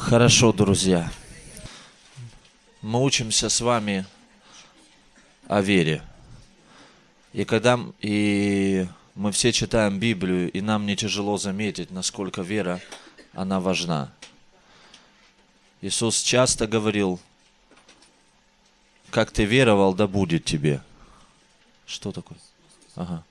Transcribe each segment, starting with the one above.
Хорошо, друзья. Мы учимся с вами о вере. И мы все читаем Библию, и нам не тяжело заметить, насколько вера, она важна. Иисус часто говорил: как ты веровал, да будет тебе. Что такое? Ага.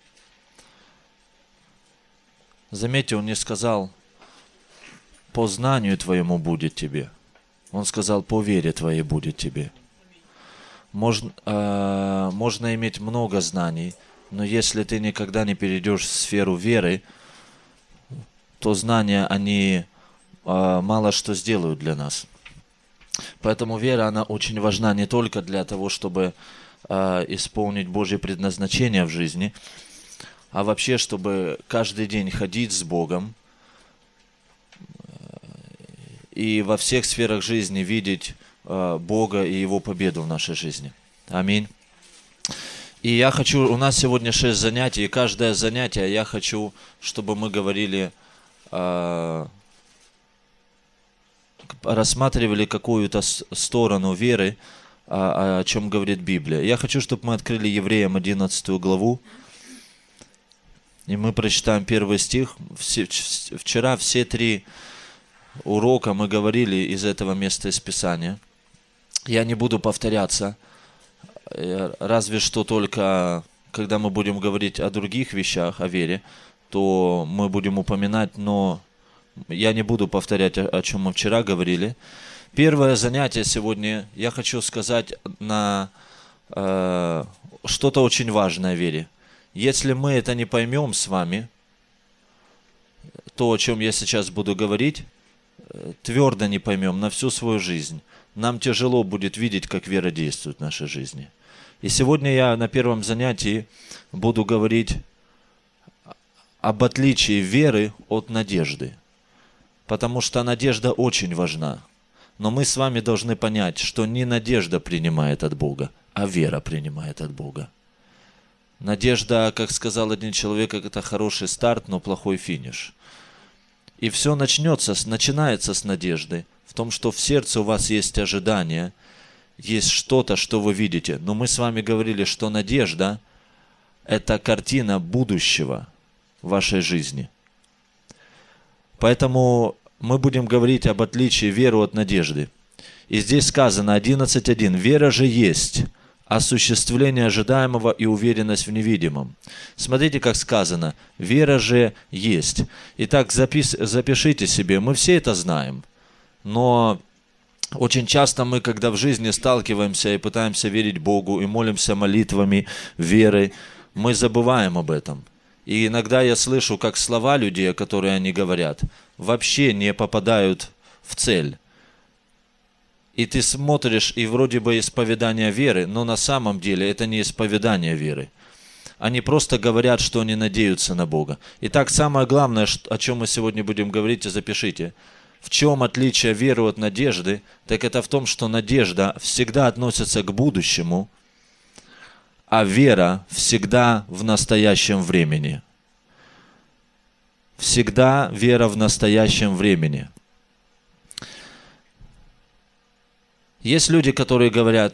Заметьте, Он не сказал: по знанию твоему будет тебе. Он сказал: по вере твоей будет тебе. Можно иметь много знаний, но если ты никогда не перейдешь в сферу веры, то знания, они мало что сделают для нас. Поэтому вера, она очень важна не только для того, чтобы исполнить Божье предназначение в жизни, а вообще, чтобы каждый день ходить с Богом и во всех сферах жизни видеть Бога и Его победу в нашей жизни. Аминь. И у нас сегодня 6 занятий, и каждое занятие я хочу, чтобы мы говорили, рассматривали какую-то сторону веры, о чем говорит Библия. Я хочу, чтобы мы открыли Евреям 11 главу, и мы прочитаем первый стих. Вчера все 3 урока мы говорили из этого места из Писания. Я не буду повторяться, разве что только, когда мы будем говорить о других вещах, о вере, то мы будем упоминать, но я не буду повторять, о чем мы вчера говорили. Первое занятие сегодня я хочу сказать на что-то очень важное о вере. Если мы это не поймем с вами, то, о чем я сейчас буду говорить, твердо не поймем на всю свою жизнь, нам тяжело будет видеть, как вера действует в нашей жизни. И сегодня я на первом занятии буду говорить об отличии веры от надежды. Потому что надежда очень важна. Но мы с вами должны понять, что не надежда принимает от Бога, а вера принимает от Бога. Надежда, как сказал один человек, это хороший старт, но плохой финиш. И все начинается с надежды, в том, что в сердце у вас есть ожидание, есть что-то, что вы видите. Но мы с вами говорили, что надежда – это картина будущего в вашей жизни. Поэтому мы будем говорить об отличии веры от надежды. И здесь сказано 11.1. «Вера же есть осуществление ожидаемого и уверенность в невидимом». Смотрите, как сказано. Вера же есть. Итак, запишите себе. Мы все это знаем. Но очень часто мы, когда в жизни сталкиваемся и пытаемся верить Богу, и молимся молитвами веры, мы забываем об этом. И иногда я слышу, как слова людей, которые они говорят, вообще не попадают в цель. И ты смотришь, и вроде бы исповедание веры, но на самом деле это не исповедание веры. Они просто говорят, что они надеются на Бога. Итак, самое главное, о чем мы сегодня будем говорить, и запишите. В чем отличие веры от надежды? Так это в том, что надежда всегда относится к будущему, а вера всегда в настоящем времени. Всегда вера в настоящем времени. Есть люди, которые говорят: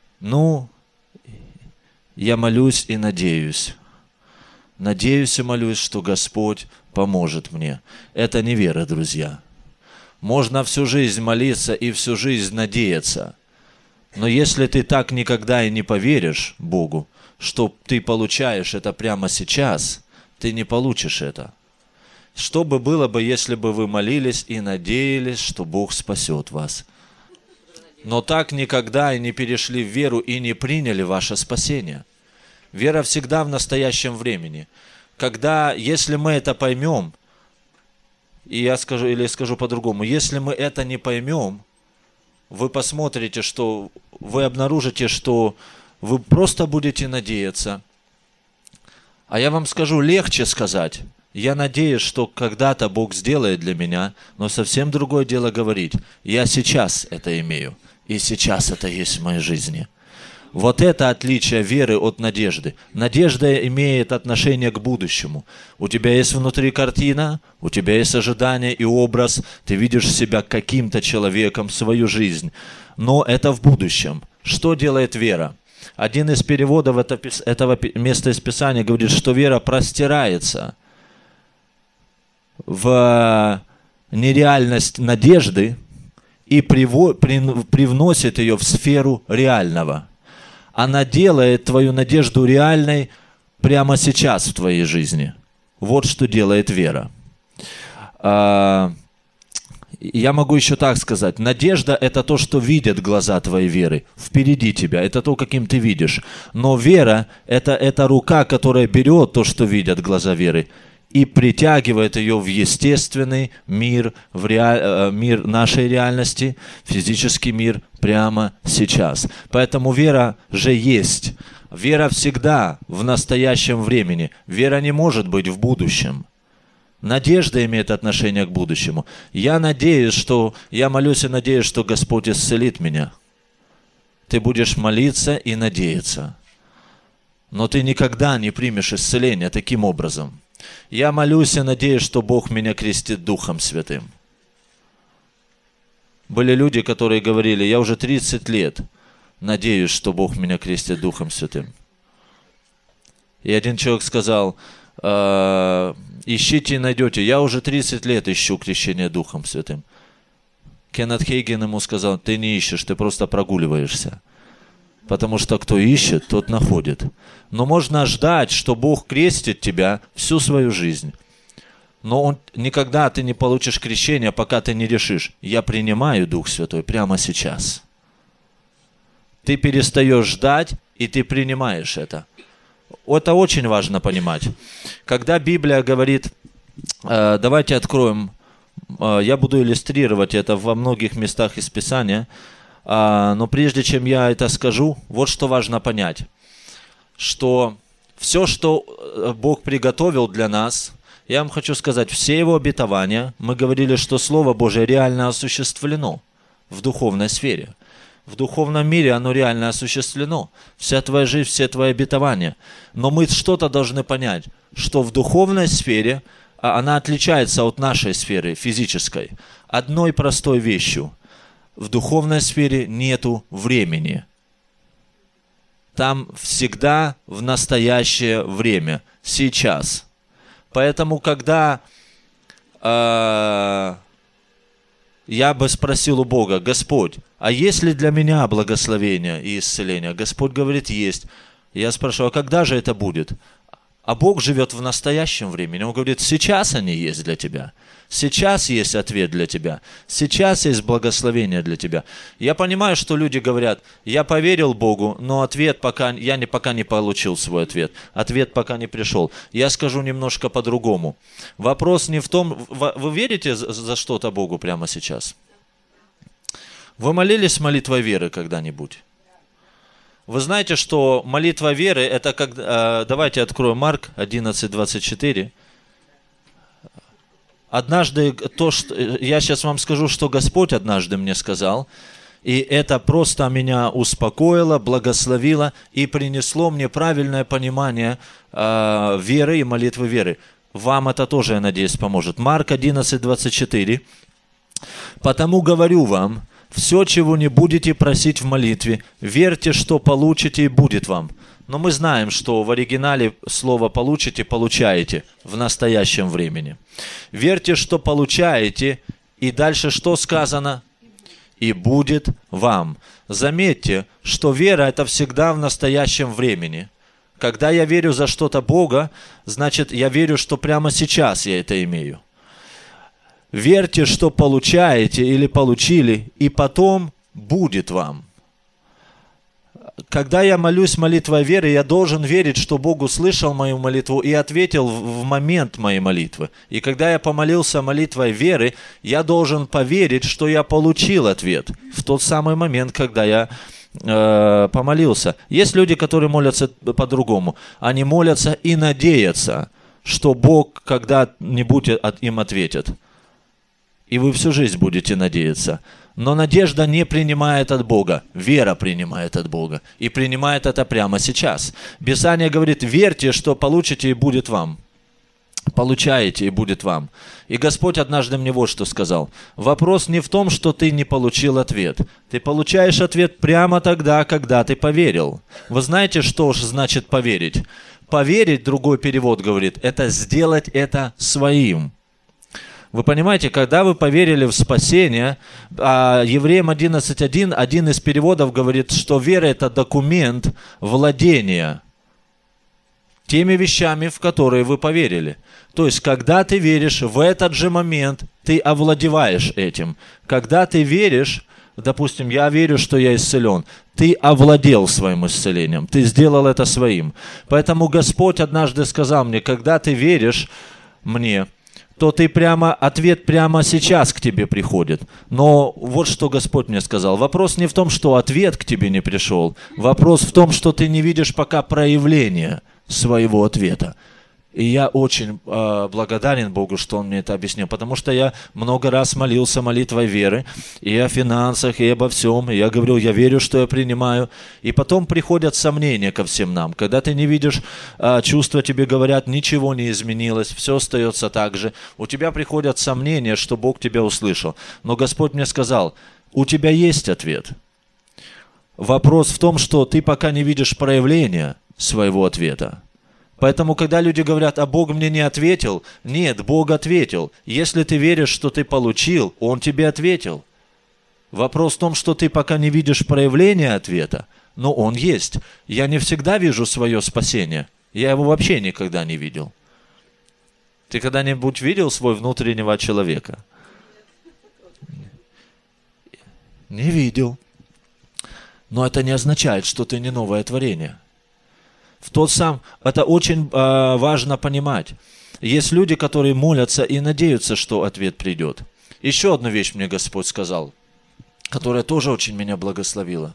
я молюсь и надеюсь. Надеюсь и молюсь, что Господь поможет мне. Это не вера, друзья. Можно всю жизнь молиться и всю жизнь надеяться. Но если ты так никогда и не поверишь Богу, что ты получаешь это прямо сейчас, ты не получишь это. Что бы было бы, если бы вы молились и надеялись, что Бог спасет вас? Но так никогда и не перешли в веру и не приняли ваше спасение. Вера всегда в настоящем времени. Если мы это поймем, и я скажу по-другому, если мы это не поймем, вы посмотрите, что вы обнаружите, что вы просто будете надеяться. А я вам скажу, легче сказать: я надеюсь, что когда-то Бог сделает для меня, но совсем другое дело говорить: я сейчас это имею, и сейчас это есть в моей жизни. Вот это отличие веры от надежды. Надежда имеет отношение к будущему. У тебя есть внутри картина, у тебя есть ожидание и образ, ты видишь себя каким-то человеком, свою жизнь. Но это в будущем. Что делает вера? Один из переводов этого места из Писания говорит, что вера простирается в нереальность надежды и привносит ее в сферу реального. Она делает твою надежду реальной прямо сейчас в твоей жизни. Вот что делает вера. Я могу еще так сказать. Надежда – это то, что видят глаза твоей веры. Впереди тебя. Это то, каким ты видишь. Но вера – это рука, которая берет то, что видят глаза веры, и притягивает ее в естественный мир, мир нашей реальности, физический мир прямо сейчас. Поэтому вера же есть. Вера всегда в настоящем времени. Вера не может быть в будущем. Надежда имеет отношение к будущему. Я молюсь и надеюсь, что Господь исцелит меня. Ты будешь молиться и надеяться. Но ты никогда не примешь исцеление таким образом. Я молюсь и надеюсь, что Бог меня крестит Духом Святым. Были люди, которые говорили, я уже 30 лет надеюсь, что Бог меня крестит Духом Святым. И один человек сказал, ищите и найдете. Я уже 30 лет ищу крещение Духом Святым. Кеннет Хейген ему сказал, ты не ищешь, ты просто прогуливаешься. Потому что кто ищет, тот находит. Но можно ждать, что Бог крестит тебя всю свою жизнь. Но никогда ты не получишь крещение, пока ты не решишь, я принимаю Дух Святой прямо сейчас. Ты перестаешь ждать, и ты принимаешь это. Это очень важно понимать. Когда Библия говорит, давайте откроем, я буду иллюстрировать это во многих местах из Писания, но прежде чем я это скажу, вот что важно понять, что все, что Бог приготовил для нас, я вам хочу сказать, все Его обетования, мы говорили, что Слово Божие реально осуществлено в духовной сфере. В духовном мире оно реально осуществлено. Вся твоя жизнь, все твои обетования. Но мы что-то должны понять, что в духовной сфере она отличается от нашей сферы физической одной простой вещью. В духовной сфере нету времени. Там всегда в настоящее время, сейчас. Поэтому, когда я бы спросил у Бога, Господь, а есть ли для меня благословение и исцеление? Господь говорит, есть. Я спрашиваю, а когда же это будет? А Бог живет в настоящем времени. Он говорит, сейчас они есть для тебя. Сейчас есть ответ для тебя. Сейчас есть благословение для тебя. Я понимаю, что люди говорят, я поверил Богу, но ответ пока не получил свой ответ. Ответ пока не пришел. Я скажу немножко по-другому. Вопрос не в том, вы верите за что-то Богу прямо сейчас? Вы молились молитвой веры когда-нибудь? Вы знаете, что молитва веры, это как... Давайте откроем Марк 11:24. Однажды, я сейчас вам скажу, что Господь однажды мне сказал, и это просто меня успокоило, благословило и принесло мне правильное понимание веры и молитвы веры. Вам это тоже, я надеюсь, поможет. Марк 11:24. «Потому говорю вам, все, чего не будете просить в молитве, верьте, что получите, и будет вам». Но мы знаем, что в оригинале слово «получите» получаете в настоящем времени. Верьте, что получаете, и дальше что сказано? И будет вам. Заметьте, что вера – это всегда в настоящем времени. Когда я верю за что-то Бога, значит, я верю, что прямо сейчас я это имею. Верьте, что получаете или получили, и потом будет вам. Когда я молюсь молитвой веры, я должен верить, что Бог услышал мою молитву и ответил в момент моей молитвы. И когда я помолился молитвой веры, я должен поверить, что я получил ответ в тот самый момент, когда я помолился. Есть люди, которые молятся по-другому. Они молятся и надеются, что Бог когда-нибудь им ответит. и вы всю жизнь будете надеяться. Но надежда не принимает от Бога, вера принимает от Бога. И принимает это прямо сейчас. Писание говорит, верьте, что получите и будет вам. Получаете и будет вам. И Господь однажды мне вот что сказал. Вопрос не в том, что ты не получил ответ. Ты получаешь ответ прямо тогда, когда ты поверил. Вы знаете, что же значит поверить? Поверить, другой перевод говорит, это сделать это своим. Вы понимаете, когда вы поверили в спасение, Евреям 11.1, один из переводов говорит, что вера – это документ владения теми вещами, в которые вы поверили. То есть, когда ты веришь, в этот же момент ты овладеваешь этим. Когда ты веришь, допустим, я верю, что я исцелен, ты овладел своим исцелением, ты сделал это своим. Поэтому Господь однажды сказал мне, когда ты веришь мне, то ты ответ прямо сейчас к тебе приходит. Но вот что Господь мне сказал. Вопрос не в том, что ответ к тебе не пришел. Вопрос в том, что ты не видишь пока проявления своего ответа. И я очень благодарен Богу, что Он мне это объяснил, потому что я много раз молился молитвой веры, и о финансах, и обо всем, и я говорил, я верю, что я принимаю, и потом приходят сомнения ко всем нам, когда ты не видишь, чувства тебе говорят, ничего не изменилось, все остается так же, у тебя приходят сомнения, что Бог тебя услышал, но Господь мне сказал, у тебя есть ответ. Вопрос в том, что ты пока не видишь проявления своего ответа. Поэтому, когда люди говорят, а Бог мне не ответил, нет, Бог ответил. Если ты веришь, что ты получил, Он тебе ответил. Вопрос в том, что ты пока не видишь проявления ответа, но Он есть. Я не всегда вижу свое спасение. Я его вообще никогда не видел. Ты когда-нибудь видел свой внутреннего человека? Не видел. Но это не означает, что ты не новое творение. Это очень важно понимать. Есть люди, которые молятся и надеются, что ответ придет. Еще одну вещь мне Господь сказал, которая тоже очень меня благословила.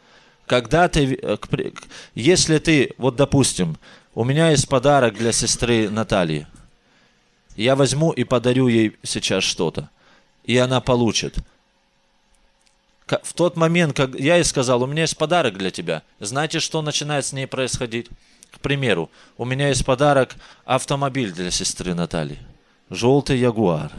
Если ты, вот допустим, у меня есть подарок для сестры Натальи. Я возьму и подарю ей сейчас что-то. И она получит. В тот момент, как я ей сказал, у меня есть подарок для тебя. Знаете, что начинает с ней происходить? К примеру, у меня есть подарок, автомобиль для сестры Натальи. Желтый Ягуар.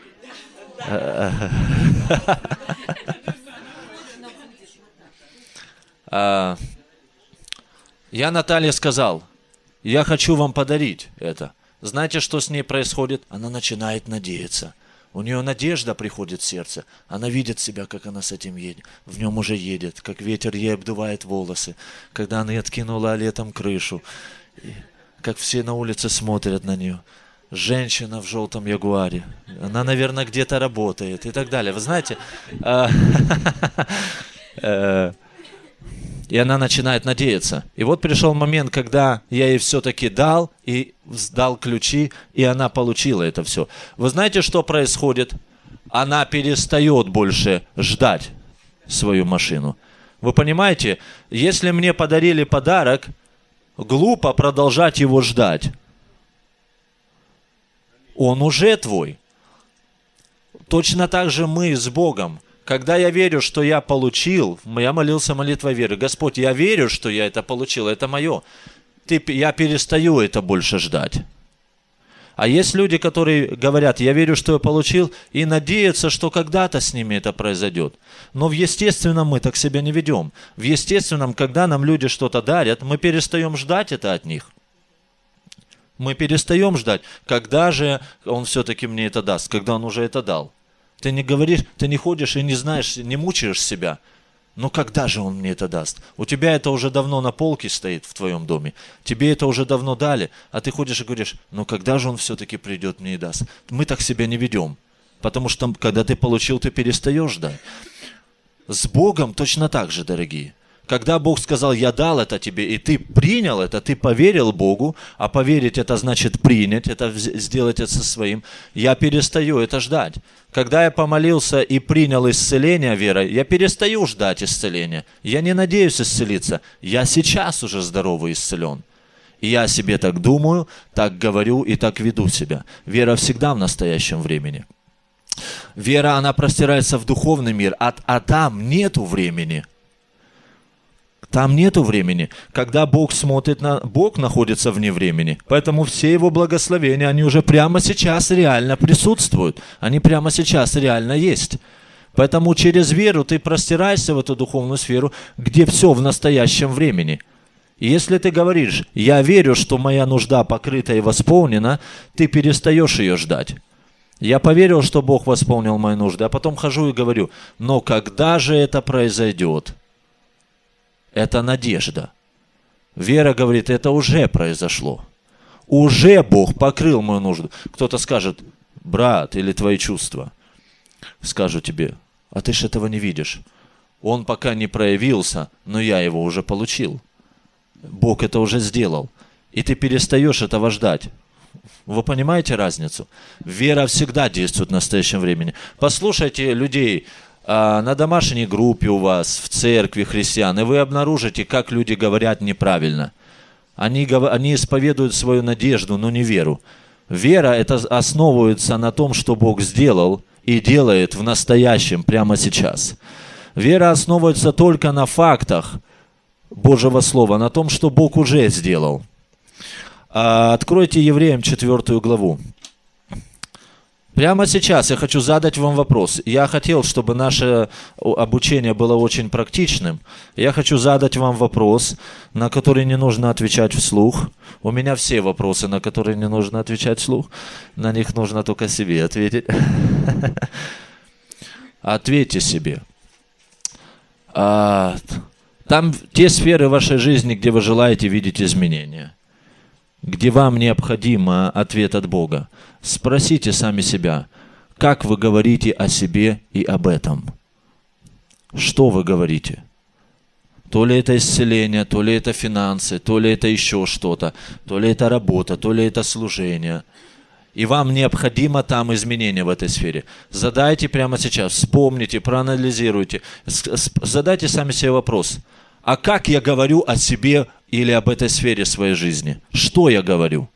Я Наталье сказал, я хочу вам подарить это. Знаете, что с ней происходит? Она начинает надеяться. У нее надежда приходит в сердце. Она видит себя, как она с этим едет. В нем уже едет, как ветер ей обдувает волосы. Когда она откинула летом крышу. Как все на улице смотрят на нее. Женщина в желтом Ягуаре. Она, наверное, где-то работает и так далее. Вы знаете... И она начинает надеяться. И вот пришел момент, когда я ей все-таки дал ключи, и она получила это все. Вы знаете, что происходит? Она перестает больше ждать свою машину. Вы понимаете, если мне подарили подарок, глупо продолжать его ждать. Он уже твой. Точно так же мы с Богом. Когда я верю, что я получил, я молился молитвой веры. Господь, я верю, что я это получил, это мое. Я перестаю это больше ждать. А есть люди, которые говорят, я верю, что я получил, и надеются, что когда-то с ними это произойдет. Но в естественном мы так себя не ведем. В естественном, когда нам люди что-то дарят, мы перестаем ждать это от них. Мы перестаем ждать, когда же он все-таки мне это даст, когда он уже это дал. Ты не говоришь, ты не ходишь и не знаешь, не мучаешь себя. Но когда же он мне это даст? У тебя это уже давно на полке стоит в твоем доме. Тебе это уже давно дали, а ты ходишь и говоришь, ну когда же он все-таки придет мне и даст? Мы так себя не ведем. Потому что когда ты получил, ты перестаешь ждать. С Богом точно так же, дорогие. Когда Бог сказал, я дал это тебе, и ты принял это, ты поверил Богу, а поверить это значит принять, это сделать это своим, я перестаю это ждать. Когда я помолился и принял исцеление верой, я перестаю ждать исцеления. Я не надеюсь исцелиться, я сейчас уже здоровый и исцелен. И я о себе так думаю, так говорю и так веду себя. Вера всегда в настоящем времени. Вера, она простирается в духовный мир, а там нету времени. Там нету времени. Когда Бог смотрит Бог находится вне времени. Поэтому все Его благословения, они уже прямо сейчас реально присутствуют. Они прямо сейчас реально есть. Поэтому через веру ты простираешься в эту духовную сферу, где все в настоящем времени. И если ты говоришь, я верю, что моя нужда покрыта и восполнена, ты перестаешь ее ждать. Я поверил, что Бог восполнил мои нужды, а потом хожу и говорю, но когда же это произойдет? Это надежда. Вера говорит, это уже произошло. Уже Бог покрыл мою нужду. Кто-то скажет, брат, или твои чувства. Скажу тебе, а ты ж этого не видишь. Он пока не проявился, но я его уже получил. Бог это уже сделал. И ты перестаешь этого ждать. Вы понимаете разницу? Вера всегда действует в настоящем времени. Послушайте людей на домашней группе у вас, в церкви христиан, и вы обнаружите, как люди говорят неправильно. Они исповедуют свою надежду, но не веру. Вера это основывается на том, что Бог сделал и делает в настоящем, прямо сейчас. Вера основывается только на фактах Божьего Слова, на том, что Бог уже сделал. Откройте Евреям 4 главу. Прямо сейчас я хочу задать вам вопрос. Я хотел, чтобы наше обучение было очень практичным. Я хочу задать вам вопрос, на который не нужно отвечать вслух. У меня все вопросы, на которые не нужно отвечать вслух. На них нужно только себе ответить. Ответьте себе. Там те сферы вашей жизни, где вы желаете видеть изменения, где вам необходим ответ от Бога. Спросите сами себя, как вы говорите о себе и об этом. Что вы говорите? То ли это исцеление, то ли это финансы, то ли это еще что-то, то ли это работа, то ли это служение. И вам необходимо там изменения в этой сфере. Задайте прямо сейчас, вспомните, проанализируйте. Задайте сами себе вопрос. А как я говорю о себе или об этой сфере своей жизни? Что я говорю?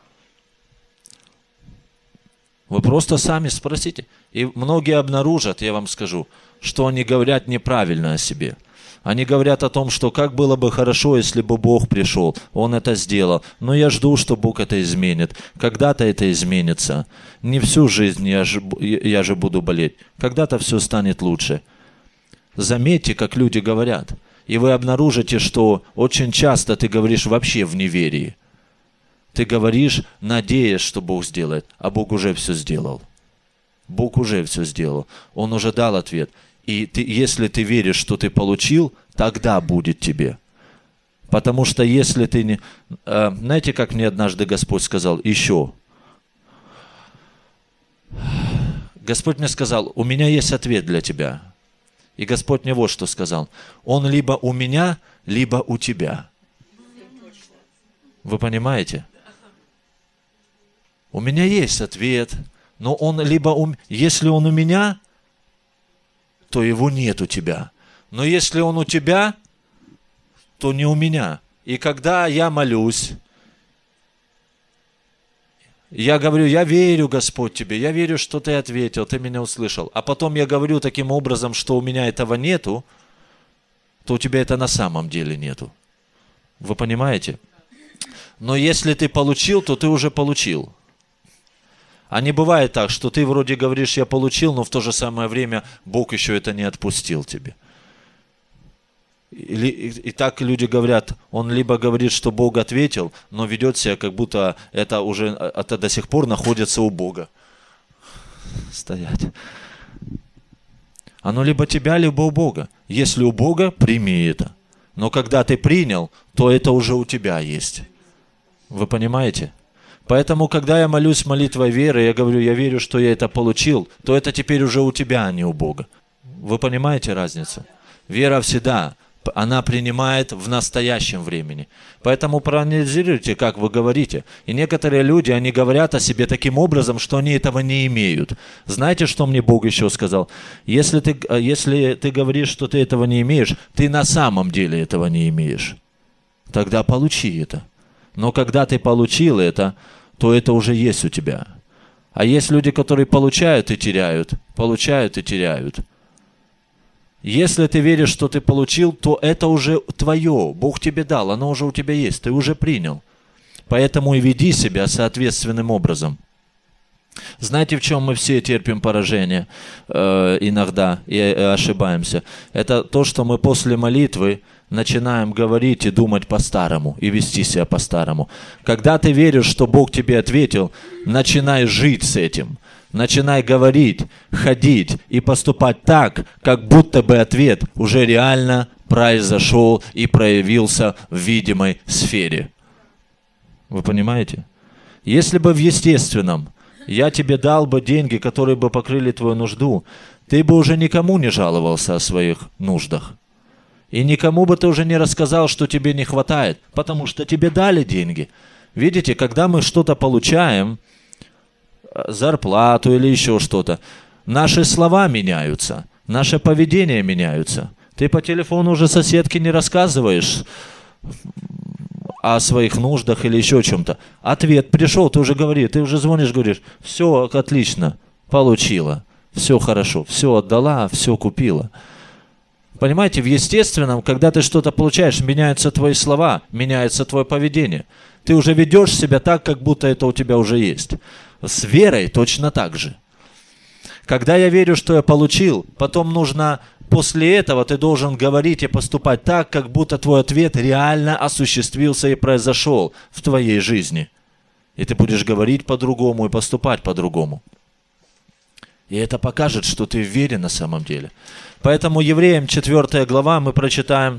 Вы просто сами спросите. И многие обнаружат, я вам скажу, что они говорят неправильно о себе. Они говорят о том, что как было бы хорошо, если бы Бог пришел, Он это сделал. Но я жду, что Бог это изменит. Когда-то это изменится. Не всю жизнь я же буду болеть. Когда-то все станет лучше. Заметьте, как люди говорят. И вы обнаружите, что очень часто ты говоришь вообще в неверии. Ты говоришь, надеясь, что Бог сделает, а Бог уже все сделал. Бог уже все сделал. Он уже дал ответ. И если ты веришь, что ты получил, тогда будет тебе. Потому что если ты не... Знаете, как мне однажды Господь сказал? Еще. Господь мне сказал, у меня есть ответ для тебя. И Господь мне вот что сказал. Он либо у меня, либо у тебя. Вы понимаете? У меня есть ответ, но он либо если он у меня, то его нет у тебя. Но если он у тебя, то не у меня. И когда я молюсь, я говорю, я верю, Господь, тебе, я верю, что ты ответил, ты меня услышал. А потом я говорю таким образом, что у меня этого нету, то у тебя это на самом деле нету. Вы понимаете? Но если ты получил, то ты уже получил. А не бывает так, что ты вроде говоришь, я получил, но в то же самое время Бог еще это не отпустил тебе. И так люди говорят, он либо говорит, что Бог ответил, но ведет себя, как будто это до сих пор находится у Бога. Стоять. Оно либо тебя, либо у Бога. Если у Бога, прими это. Но когда ты принял, то это уже у тебя есть. Вы понимаете? Поэтому, когда я молюсь молитвой веры, я говорю, я верю, что я это получил, то это теперь уже у тебя, а не у Бога. Вы понимаете разницу? Вера всегда, она принимает в настоящем времени. Поэтому проанализируйте, как вы говорите. И некоторые люди, они говорят о себе таким образом, что они этого не имеют. Знаете, что мне Бог еще сказал? Если ты говоришь, что ты этого не имеешь, ты на самом деле этого не имеешь. Тогда получи это. Но когда ты получил это, то это уже есть у тебя. А есть люди, которые получают и теряют, получают и теряют. Если ты веришь, что ты получил, то это уже твое. Бог тебе дал, оно уже у тебя есть, ты уже принял. Поэтому и веди себя соответственным образом. Знаете, в чем мы все терпим поражение иногда и ошибаемся? Это то, что мы после молитвы начинаем говорить и думать по-старому, и вести себя по-старому. Когда ты веришь, что Бог тебе ответил, начинай жить с этим. Начинай говорить, ходить и поступать так, как будто бы ответ уже реально произошел и проявился в видимой сфере. Вы понимаете? Если бы в естественном я тебе дал бы деньги, которые бы покрыли твою нужду, ты бы уже никому не жаловался о своих нуждах. И никому бы ты уже не рассказал, что тебе не хватает, потому что тебе дали деньги. Видите, когда мы что-то получаем, зарплату или еще что-то, наши слова меняются, наше поведение меняется. Ты по телефону уже соседке не рассказываешь о своих нуждах или еще чем-то. Ответ пришел, ты уже говоришь, ты уже звонишь, говоришь, все отлично, получила, все хорошо, все отдала, все купила. Понимаете, в естественном, когда ты что-то получаешь, меняются твои слова, меняется твое поведение. Ты уже ведешь себя так, как будто это у тебя уже есть. С верой точно так же. Когда я верю, что я получил, потом нужно, после этого ты должен говорить и поступать так, как будто твой ответ реально осуществился и произошел в твоей жизни. И ты будешь говорить по-другому и поступать по-другому. И это покажет, что ты в вере на самом деле. Поэтому Евреям 4 глава мы прочитаем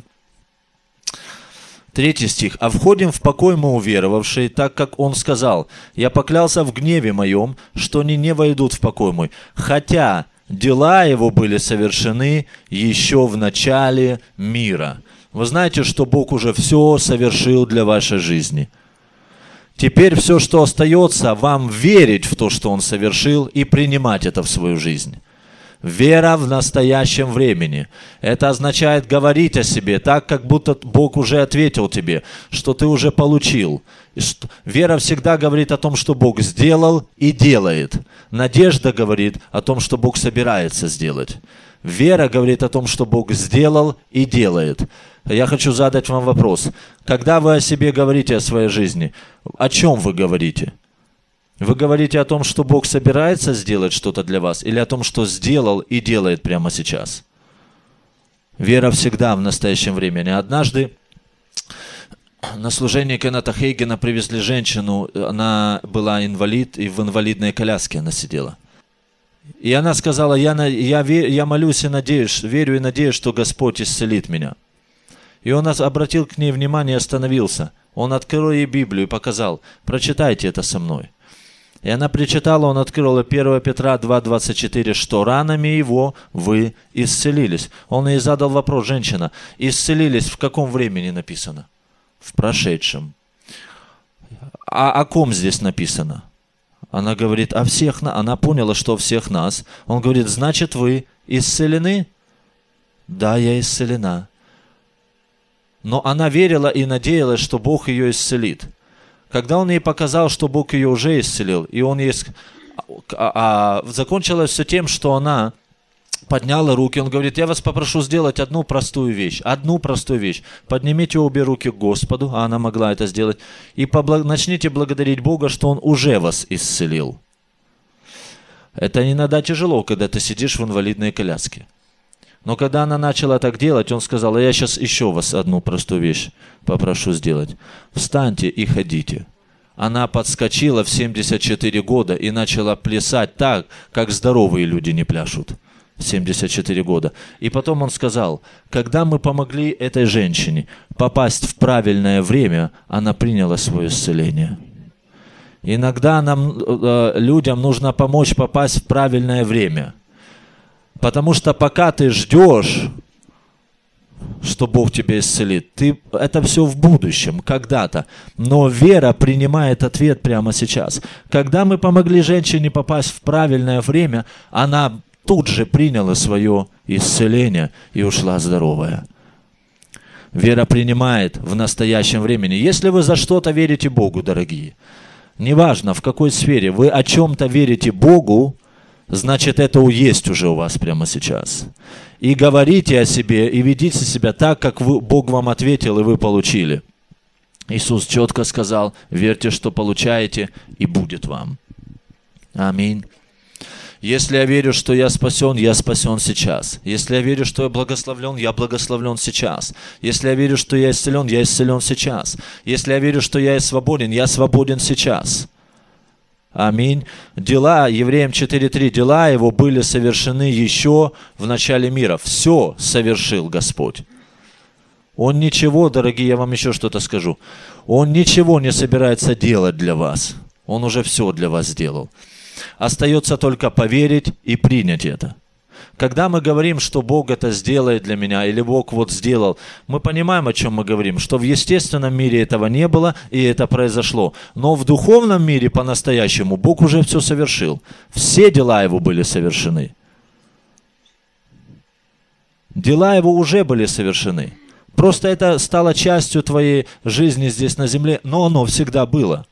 3 стих. «А входим в покой мы уверовавшие, так как он сказал, я поклялся в гневе моем, что они не войдут в покой мой, хотя дела его были совершены еще в начале мира». Вы знаете, что Бог уже все совершил для вашей жизни. Теперь все, что остается, вам верить в то, что Он совершил, и принимать это в свою жизнь. Вера в настоящем времени. Это означает говорить о себе так, как будто Бог уже ответил тебе, что ты уже получил. Вера всегда говорит о том, что Бог сделал и делает. Надежда говорит о том, что Бог собирается сделать. Вера говорит о том, что Бог сделал и делает. Я хочу задать вам вопрос. Когда вы о себе говорите, о своей жизни, о чем вы говорите? Вы говорите о том, что Бог собирается сделать что-то для вас, или о том, что сделал и делает прямо сейчас? Вера всегда в настоящем времени. Однажды на служении Кеннета Хейгена привезли женщину, она была инвалид, и в инвалидной коляске она сидела. И она сказала, я молюсь и надеюсь, верю и надеюсь, что Господь исцелит меня. И он обратил к ней внимание и остановился. Он открыл ей Библию и показал, прочитайте это со мной. И она прочитала, он открыл 1 Петра 2,24, что ранами его вы исцелились. Он ей задал вопрос, женщина, исцелились в каком времени написано? В прошедшем. А о ком здесь написано? Она говорит, о всех, она поняла, что всех нас. Он говорит, значит, вы исцелены? Да, я исцелена. Но она верила и надеялась, что Бог ее исцелит. Когда он ей показал, что Бог ее уже исцелил, и он ей... закончилось все тем, что она подняла руки. Он говорит, я вас попрошу сделать одну простую вещь. Одну простую вещь. Поднимите обе руки к Господу, а она могла это сделать, и начните благодарить Бога, что Он уже вас исцелил. Это иногда тяжело, когда ты сидишь в инвалидной коляске. Но когда она начала так делать, он сказал, я сейчас еще вас одну простую вещь попрошу сделать. Встаньте и ходите. Она подскочила в 74 года и начала плясать так, как здоровые люди не пляшут. 74 года. И потом он сказал, когда мы помогли этой женщине попасть в правильное время, она приняла свое исцеление. Иногда людям нужно помочь попасть в правильное время. Потому что пока ты ждешь, что Бог тебя исцелит, это все в будущем, когда-то. Но вера принимает ответ прямо сейчас. Когда мы помогли женщине попасть в правильное время, она тут же приняла свое исцеление и ушла здоровая. Вера принимает в настоящем времени. Если вы за что-то верите Богу, дорогие, Неважно, в какой сфере. Вы о чем-то верите Богу, значит, это есть уже у вас прямо сейчас. И говорите о себе, и ведите себя так, как Бог вам ответил, и вы получили. Иисус четко сказал: верьте, что получаете, и будет вам. Аминь. Если я верю, что я спасен сейчас. Если я верю, что я благословлен сейчас. Если я верю, что я исцелен сейчас. Если я верю, что я свободен сейчас. Аминь. Дела, Евреям 4:3, дела его были совершены еще в начале мира. Все совершил Господь. Он ничего, дорогие, я вам еще что-то скажу. Он ничего не собирается делать для вас. Он уже все для вас сделал. Остается только поверить и принять это. Когда мы говорим, что Бог это сделает для меня, или Бог вот сделал, мы понимаем, о чем мы говорим, что в естественном мире этого не было, и это произошло. Но в духовном мире по-настоящему Бог уже все совершил. Все дела Его были совершены. Дела Его уже были совершены. Просто это стало частью твоей жизни здесь на земле, но оно всегда было.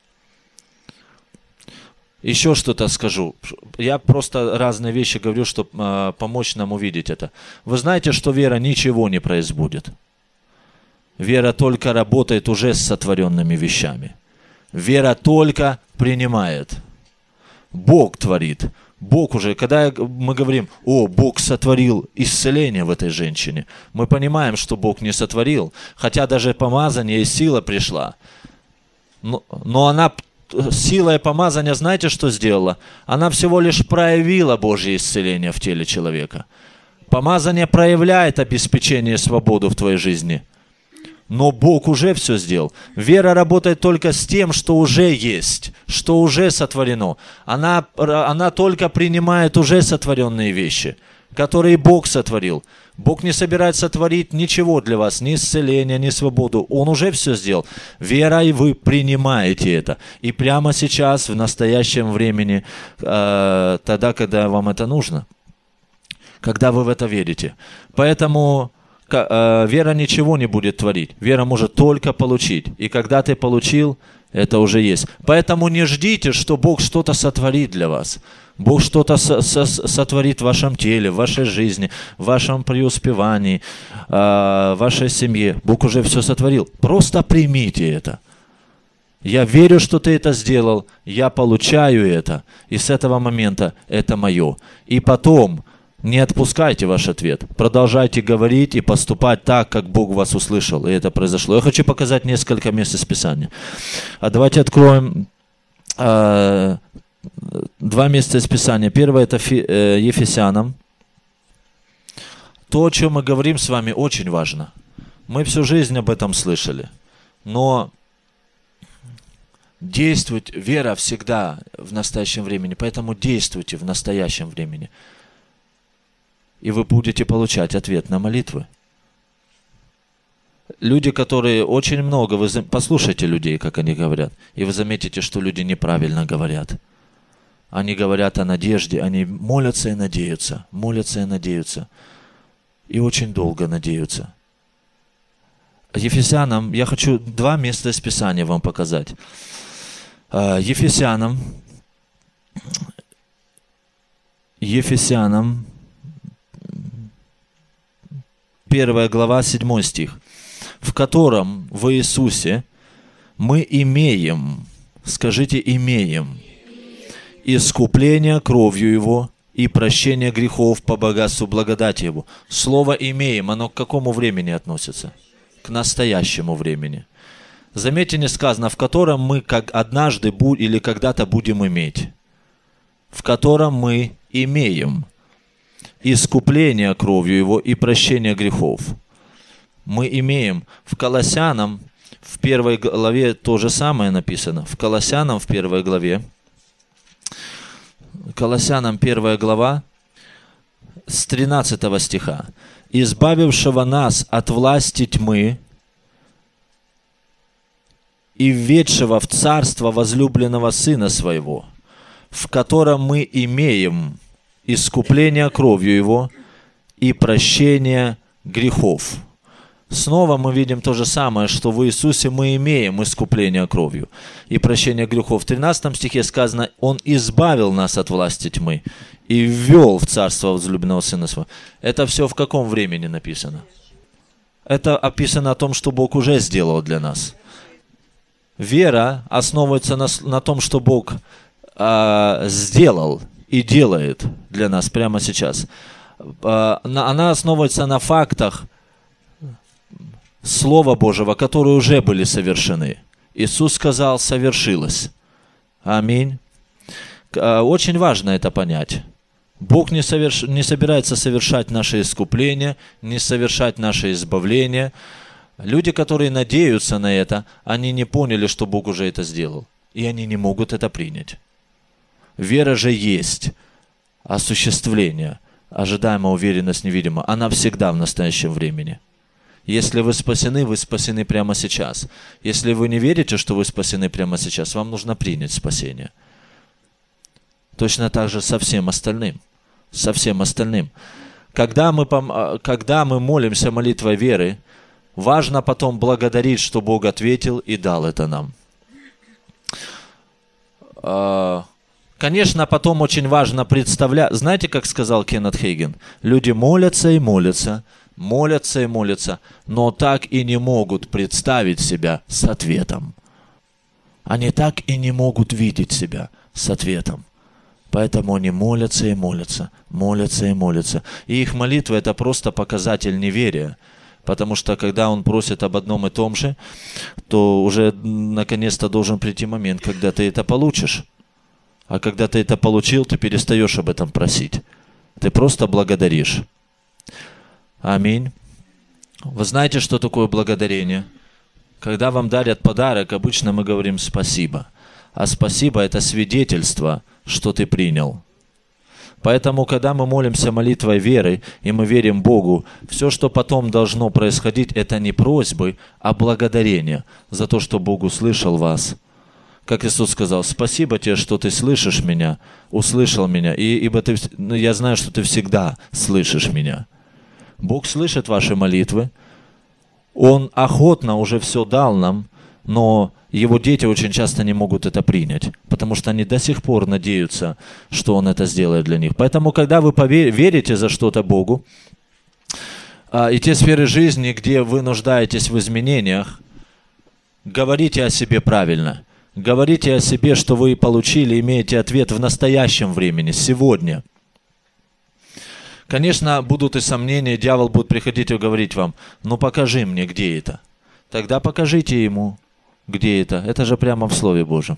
Еще что-то скажу. Я просто разные вещи говорю, чтобы помочь нам увидеть это. Вы знаете, что вера ничего не производит. Вера только работает уже с сотворенными вещами. Вера только принимает. Бог творит. Бог уже, когда мы говорим: о, Бог сотворил исцеление в этой женщине, мы понимаем, что Бог не сотворил, хотя даже помазание и сила пришла. Но она силой помазания, знаете, что сделала? Она всего лишь проявила Божье исцеление в теле человека. Помазание проявляет обеспечение и свободу в твоей жизни. Но Бог уже все сделал. Вера работает только с тем, что уже есть, что уже сотворено. Она только принимает уже сотворенные вещи, которые Бог сотворил. Бог не собирается творить ничего для вас, ни исцеления, ни свободу. Он уже все сделал. Вера, и вы принимаете это. И прямо сейчас, в настоящем времени, тогда, когда вам это нужно, когда вы в это верите. Поэтому вера ничего не будет творить. Вера может только получить. И когда ты получил, это уже есть. Поэтому не ждите, что Бог что-то сотворит для вас. Бог что-то сотворит в вашем теле, в вашей жизни, в вашем преуспевании, в вашей семье. Бог уже все сотворил. Просто примите это. Я верю, что ты это сделал, я получаю это, и с этого момента это мое. И потом не отпускайте ваш ответ. Продолжайте говорить и поступать так, как Бог вас услышал, и это произошло. Я хочу показать несколько мест из Писания. Давайте откроем два места из Писания. Первое — это Ефесянам. То, о чем мы говорим с вами, очень важно. Мы всю жизнь об этом слышали. Но действовать, вера всегда в настоящем времени. Поэтому действуйте в настоящем времени. И вы будете получать ответ на молитвы. Люди, которые очень много, послушайте людей, как они говорят, и вы заметите, что люди неправильно говорят. Они говорят о надежде, они молятся и надеются, и очень долго надеются. Ефесянам, я хочу два места из Писания вам показать. Ефесянам, 1 глава, 7 стих, в котором в Иисусе мы имеем, скажите, имеем, искупление кровью Его и прощение грехов по богатству благодати Его. Слово «имеем», оно к какому времени относится? К настоящему времени. Заметьте, не сказано, в котором мы как однажды или когда-то будем иметь. В котором мы имеем искупление кровью Его и прощение грехов. Мы имеем. В Колоссянам, в 1 главе то же самое написано. В Колоссянам, в 1 главе, Колоссянам 1 глава, с 13 стиха. «Избавившего нас от власти тьмы и введшего в царство возлюбленного Сына Своего, в котором мы имеем искупление кровью Его и прощение грехов». Снова мы видим то же самое, что в Иисусе мы имеем искупление кровью и прощение грехов. В 13 стихе сказано: Он избавил нас от власти тьмы и ввел в царство возлюбленного Сына Своего. Это все в каком времени написано? Это описано о том, что Бог уже сделал для нас. Вера основывается на том, что Бог сделал и делает для нас прямо сейчас. Она основывается на фактах Слова Божьего, которые уже были совершены. Иисус сказал: совершилось. Аминь. Очень важно это понять. Бог не собирается совершать наше искупление, не совершать наше избавление. Люди, которые надеются на это, они не поняли, что Бог уже это сделал. И они не могут это принять. Вера же есть осуществление, ожидаемая уверенность невидима. Она всегда в настоящем времени. Если вы спасены прямо сейчас. Если вы не верите, что вы спасены прямо сейчас, вам нужно принять спасение. Точно так же со всем остальным. Со всем остальным. Когда мы молимся молитвой веры, важно потом благодарить, что Бог ответил и дал это нам. Конечно, потом очень важно представлять. Знаете, как сказал Кеннет Хейген? Люди молятся и молятся, молятся и молятся, но так и не могут представить себя с ответом. Они так и не могут видеть себя с ответом. Поэтому они молятся и молятся, молятся и молятся. И их молитва — это просто показатель неверия. Потому что когда он просит об одном и том же, то уже наконец-то должен прийти момент, когда ты это получишь. А когда ты это получил, ты перестаешь об этом просить. Ты просто благодаришь. Аминь. Вы знаете, что такое благодарение? Когда вам дарят подарок, обычно мы говорим «спасибо». А спасибо — это свидетельство, что ты принял. Поэтому, когда мы молимся молитвой веры, и мы верим Богу, все, что потом должно происходить, это не просьбы, а благодарение за то, что Бог услышал вас. Как Иисус сказал: спасибо тебе, что ты слышишь меня, услышал меня, ибо я знаю, что ты всегда слышишь меня. Бог слышит ваши молитвы. Он охотно уже все дал нам, но Его дети очень часто не могут это принять, потому что они до сих пор надеются, что Он это сделает для них. Поэтому, когда вы верите за что-то Богу, и те сферы жизни, где вы нуждаетесь в изменениях, говорите о себе правильно. Говорите о себе, что вы получили, имеете ответ в настоящем времени, сегодня. Конечно, будут и сомнения, дьявол будет приходить и говорить вам: ну покажи мне, где это. Тогда покажите ему, где это. Это же прямо в Слове Божьем.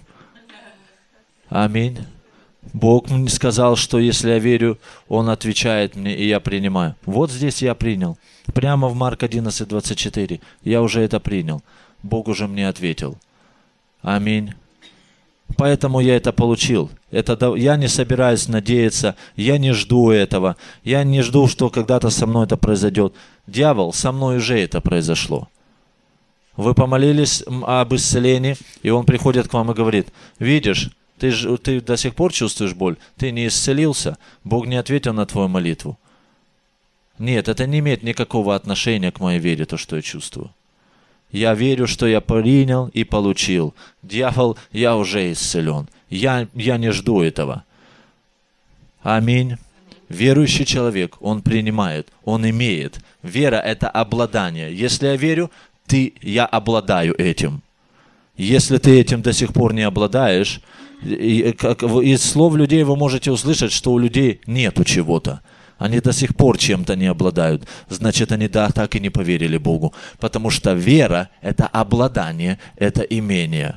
Аминь. Бог мне сказал, что если я верю, Он отвечает мне, и я принимаю. Вот здесь я принял. Прямо в Марк 11:24. Я уже это принял. Бог уже мне ответил. Аминь. Поэтому я это получил. Я не собираюсь надеяться, я не жду этого. Я не жду, что когда-то со мной это произойдет. Дьявол, со мной уже это произошло. Вы помолились об исцелении, и он приходит к вам и говорит: видишь, ты до сих пор чувствуешь боль, ты не исцелился, Бог не ответил на твою молитву. Нет, это не имеет никакого отношения к моей вере, то, что я чувствую. Я верю, что я принял и получил. Дьявол, я уже исцелен. Я не жду этого. Аминь. Верующий человек, он принимает, он имеет. Вера — это обладание. Если я верю, я обладаю этим. Если ты этим до сих пор не обладаешь, из слов людей вы можете услышать, что у людей нету чего-то. Они до сих пор чем-то не обладают. Значит, они так и не поверили Богу. Потому что вера — это обладание, это имение.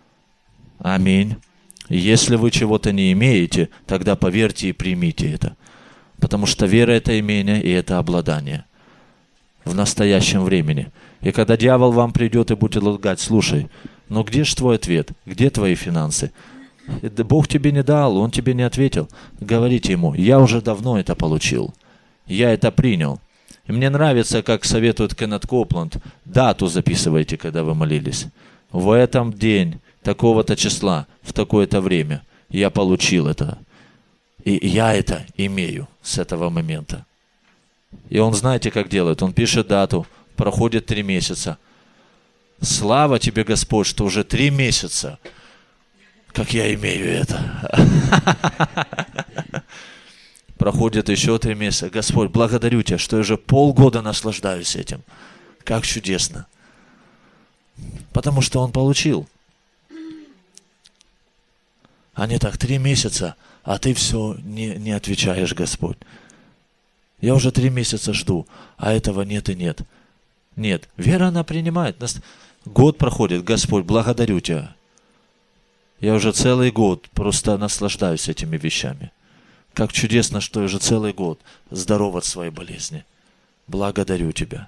Аминь. Если вы чего-то не имеете, тогда поверьте и примите это. Потому что вера — это имение и это обладание. В настоящем времени. И когда дьявол вам придет и будет лгать: слушай, но где же твой ответ? Где твои финансы? Бог тебе не дал, Он тебе не ответил. Говорите ему: я уже давно это получил. Я это принял. И мне нравится, как советует Кеннет Копланд: дату записывайте, когда вы молились. В этом день, такого-то числа, в такое-то время я получил это. И я это имею с этого момента. И он, знаете, как делает? Он пишет дату, Проходит 3 месяца. Слава тебе, Господь, что уже 3 месяца, как я имею это. Проходит еще 3 месяца. Господь, благодарю Тебя, что я уже полгода наслаждаюсь этим. Как чудесно. Потому что он получил. А не так 3 месяца, а ты все не отвечаешь, Господь. Я уже 3 месяца жду, а этого нет и нет. Нет, вера она принимает. Год проходит, Господь, благодарю Тебя. Я уже целый год просто наслаждаюсь этими вещами. Как чудесно, что я уже целый год здоров от своей болезни. Благодарю Тебя.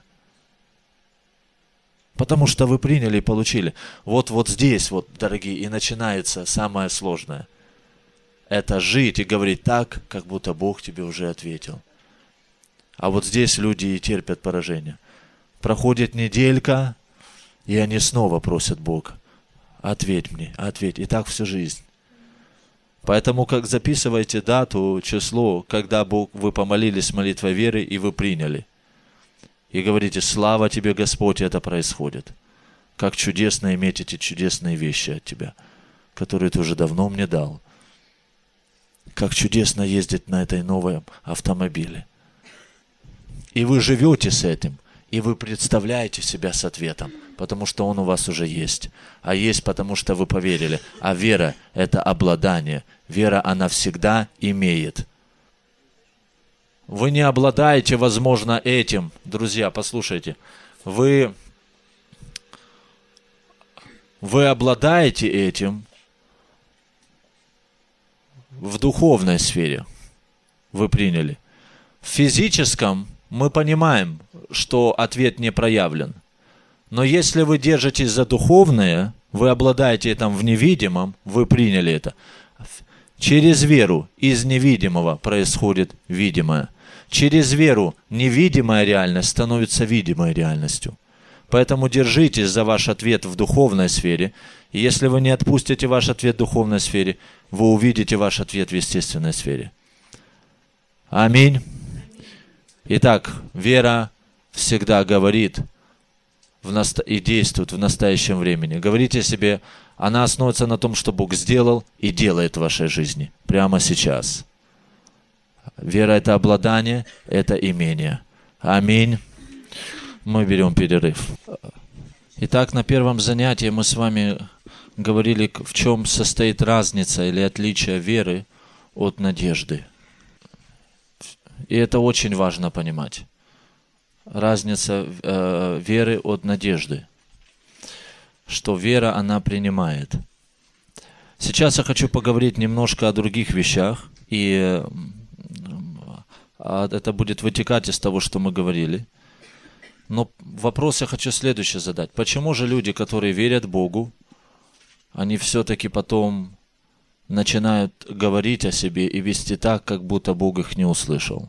Потому что вы приняли и получили. Вот здесь, дорогие, и начинается самое сложное. Это жить и говорить так, как будто Бог тебе уже ответил. А вот здесь люди и терпят поражение. Проходит неделька, и они снова просят Бога. Ответь мне, ответь. И так всю жизнь. Поэтому как записывайте дату, число, когда вы помолились молитвой веры, и вы приняли. И говорите, слава тебе, Господь, это происходит. Как чудесно иметь эти чудесные вещи от Тебя, которые Ты уже давно мне дал. Как чудесно ездить на этой новом автомобиле. И вы живете с этим, и вы представляете себя с ответом, потому что он у вас уже есть. А есть потому, что вы поверили. А вера – это обладание. Вера, она всегда имеет. Вы не обладаете, возможно, этим. Друзья, послушайте. Вы обладаете этим в духовной сфере. Вы приняли. В физическом мы понимаем, что ответ не проявлен. Но если вы держитесь за духовное, вы обладаете этим в невидимом, вы приняли это. Через веру из невидимого происходит видимое. Через веру невидимая реальность становится видимой реальностью. Поэтому держитесь за ваш ответ в духовной сфере. И если вы не отпустите ваш ответ в духовной сфере, вы увидите ваш ответ в естественной сфере. Аминь. Итак, вера всегда говорит и действует в настоящем времени. Говорите себе, она основывается на том, что Бог сделал и делает в вашей жизни прямо сейчас. Вера – это обладание, это имение. Аминь. Мы берем перерыв. Итак, на первом занятии мы с вами говорили, в чем состоит разница или отличие веры от надежды. И это очень важно понимать. Разница веры от надежды. Что вера, она принимает. Сейчас я хочу поговорить немножко о других вещах. И это будет вытекать из того, что мы говорили. Но вопрос я хочу следующий задать. Почему же люди, которые верят Богу, они все-таки потом начинают говорить о себе и вести так, как будто Бог их не услышал?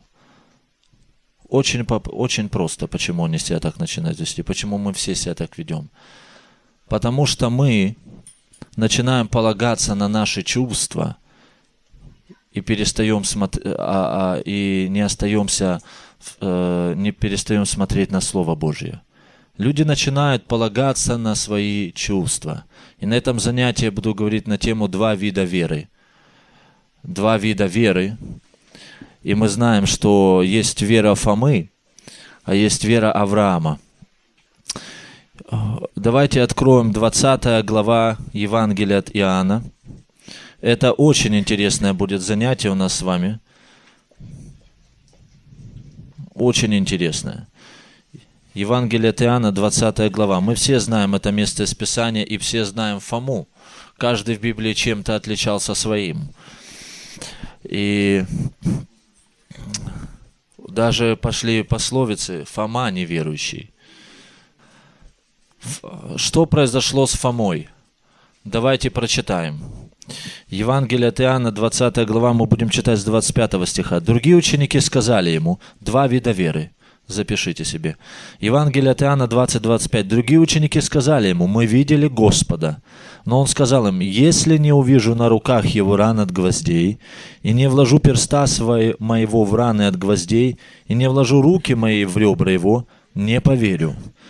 Очень просто, почему они себя так начинают вести, почему мы все себя так ведем. Потому что мы начинаем полагаться на наши чувства и перестаем не перестаем смотреть на Слово Божье. Люди начинают полагаться на свои чувства. И на этом занятии я буду говорить на тему 2 вида веры. 2 вида веры. И мы знаем, что есть вера Фомы, а есть вера Авраама. Давайте откроем 20 глава Евангелия от Иоанна. Это очень интересное будет занятие у нас с вами. Очень интересное. Евангелие от Иоанна, 20 глава. Мы все знаем это место из Писания и все знаем Фому. Каждый в Библии чем-то отличался своим. И даже пошли пословицы «Фома неверующий». Что произошло с Фомой? Давайте прочитаем. Евангелие от Иоанна, 20 глава, мы будем читать с 25 стиха. «Другие ученики сказали ему», 2 вида веры, запишите себе. Евангелие от Иоанна 20:25. «Другие ученики сказали ему, мы видели Господа». Но он сказал им, «Если не увижу на руках его ран от гвоздей, и не вложу перста моего в раны от гвоздей, и не вложу руки мои в ребра его, не поверю».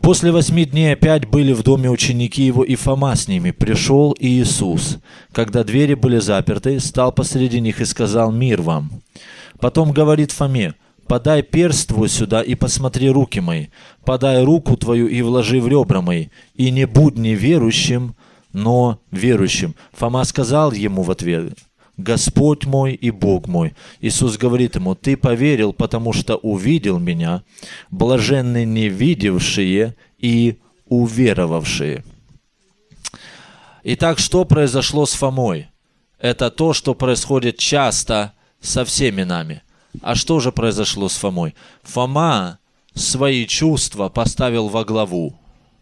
После 8 дней опять были в доме ученики его, и Фома с ними. Пришел Иисус, когда двери были заперты, стал посреди них и сказал: «Мир вам». Потом говорит Фоме: «Подай перст твой сюда и посмотри руки мои, подай руку твою и вложи в ребра мои, и не будь неверующим, но верующим». Фома сказал ему в ответ: «Господь мой и Бог мой». Иисус говорит ему: «Ты поверил, потому что увидел меня. Блаженны не видевшие и уверовавшие». Итак, что произошло с Фомой? Это то, что происходит часто со всеми нами. А что же произошло с Фомой? Фома свои чувства поставил во главу.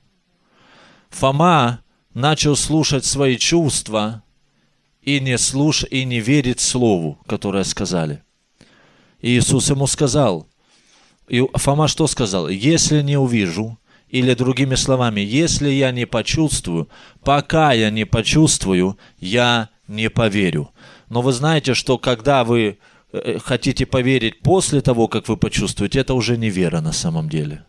Фома начал слушать свои чувства и не верить слову, которое сказали. И Иисус ему сказал, и Фома что сказал? «Если не увижу», или другими словами, если я не почувствую, пока я не почувствую, я не поверю. Но вы знаете, что когда вы хотите поверить после того, как вы почувствуете, это уже не вера на самом деле.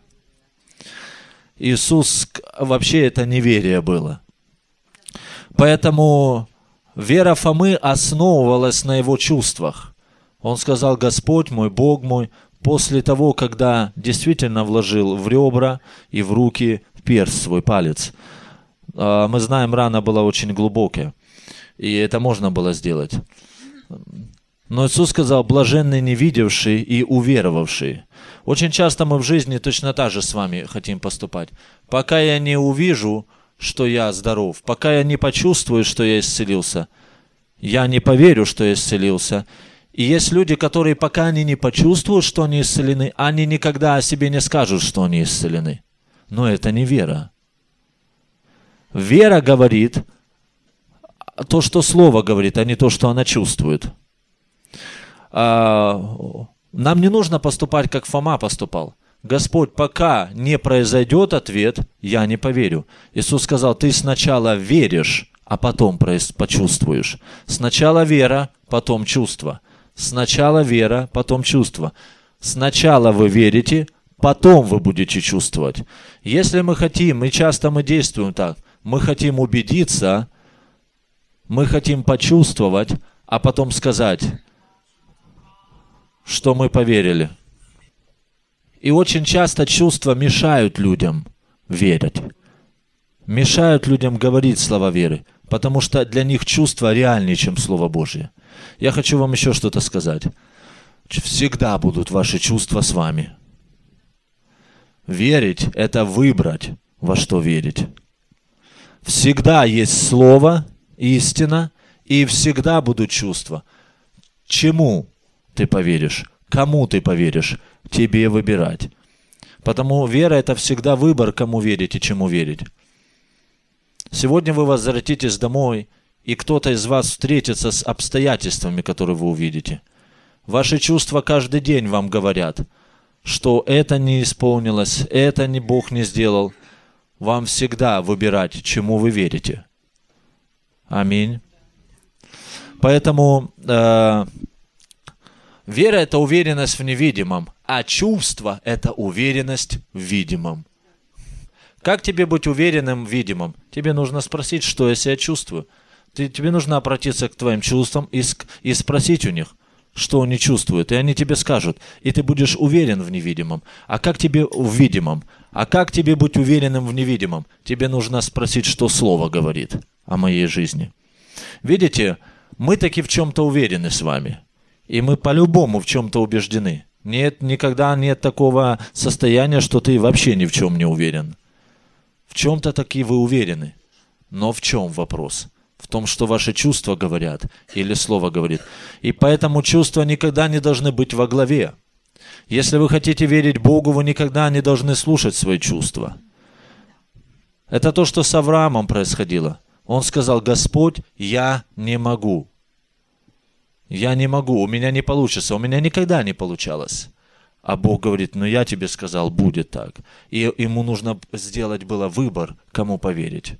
Иисус, вообще это неверие было. Поэтому вера Фомы основывалась на его чувствах. Он сказал: «Господь мой, Бог мой», после того, когда действительно вложил в ребра и в руки перст, свой палец. Мы знаем, рана была очень глубокая, и это можно было сделать. Но Иисус сказал: «Блаженны не видевшие и уверовавшие». Очень часто мы в жизни точно так же с вами хотим поступать. Пока я не увижу, что я здоров, пока я не почувствую, что я исцелился, я не поверю, что я исцелился. И есть люди, которые пока они не почувствуют, что они исцелены, они никогда о себе не скажут, что они исцелены. Но это не вера. Вера говорит то, что Слово говорит, а не то, что она чувствует. Нам не нужно поступать, как Фома поступал. Господь, пока не произойдет ответ, я не поверю. Иисус сказал: ты сначала веришь, а потом почувствуешь. Сначала вера, потом чувство. Сначала вера, потом чувство. Сначала вы верите, потом вы будете чувствовать. Если мы хотим, и часто мы действуем так, мы хотим убедиться, мы хотим почувствовать, а потом сказать, что мы поверили. И очень часто чувства мешают людям верить. Мешают людям говорить слова веры, потому что для них чувства реальнее, чем Слово Божье. Я хочу вам еще что-то сказать. Всегда будут ваши чувства с вами. Верить – это выбрать, во что верить. Всегда есть Слово, истина, и всегда будут чувства. Чему ты поверишь? Кому ты поверишь? Тебе выбирать. Потому вера – это всегда выбор, кому верить и чему верить. Сегодня вы возвратитесь домой, и кто-то из вас встретится с обстоятельствами, которые вы увидите. Ваши чувства каждый день вам говорят, что это не исполнилось, это не Бог не сделал. Вам всегда выбирать, чему вы верите. Аминь. Поэтому вера – это уверенность в невидимом, а чувство – это уверенность в видимом. Как тебе быть уверенным в видимом? Тебе нужно спросить, что я себя чувствую. Тебе нужно обратиться к твоим чувствам и спросить у них, что они чувствуют. И они тебе скажут. И ты будешь уверен в невидимом. А как тебе в видимом? А как тебе быть уверенным в невидимом? Тебе нужно спросить, что Слово говорит о моей жизни. Видите, мы таки в чем-то уверены с вами. И мы по-любому в чем-то убеждены. Никогда нет такого состояния, что ты вообще ни в чем не уверен. В чем-то таки вы уверены. Но в чем вопрос? В том, что ваши чувства говорят или Слово говорит. И поэтому чувства никогда не должны быть во главе. Если вы хотите верить Богу, вы никогда не должны слушать свои чувства. Это то, что с Авраамом происходило. Он сказал: Господь, я не могу. Я не могу, у меня не получится, у меня никогда не получалось. А Бог говорит: ну я тебе сказал, будет так. И ему нужно сделать было выбор, кому поверить.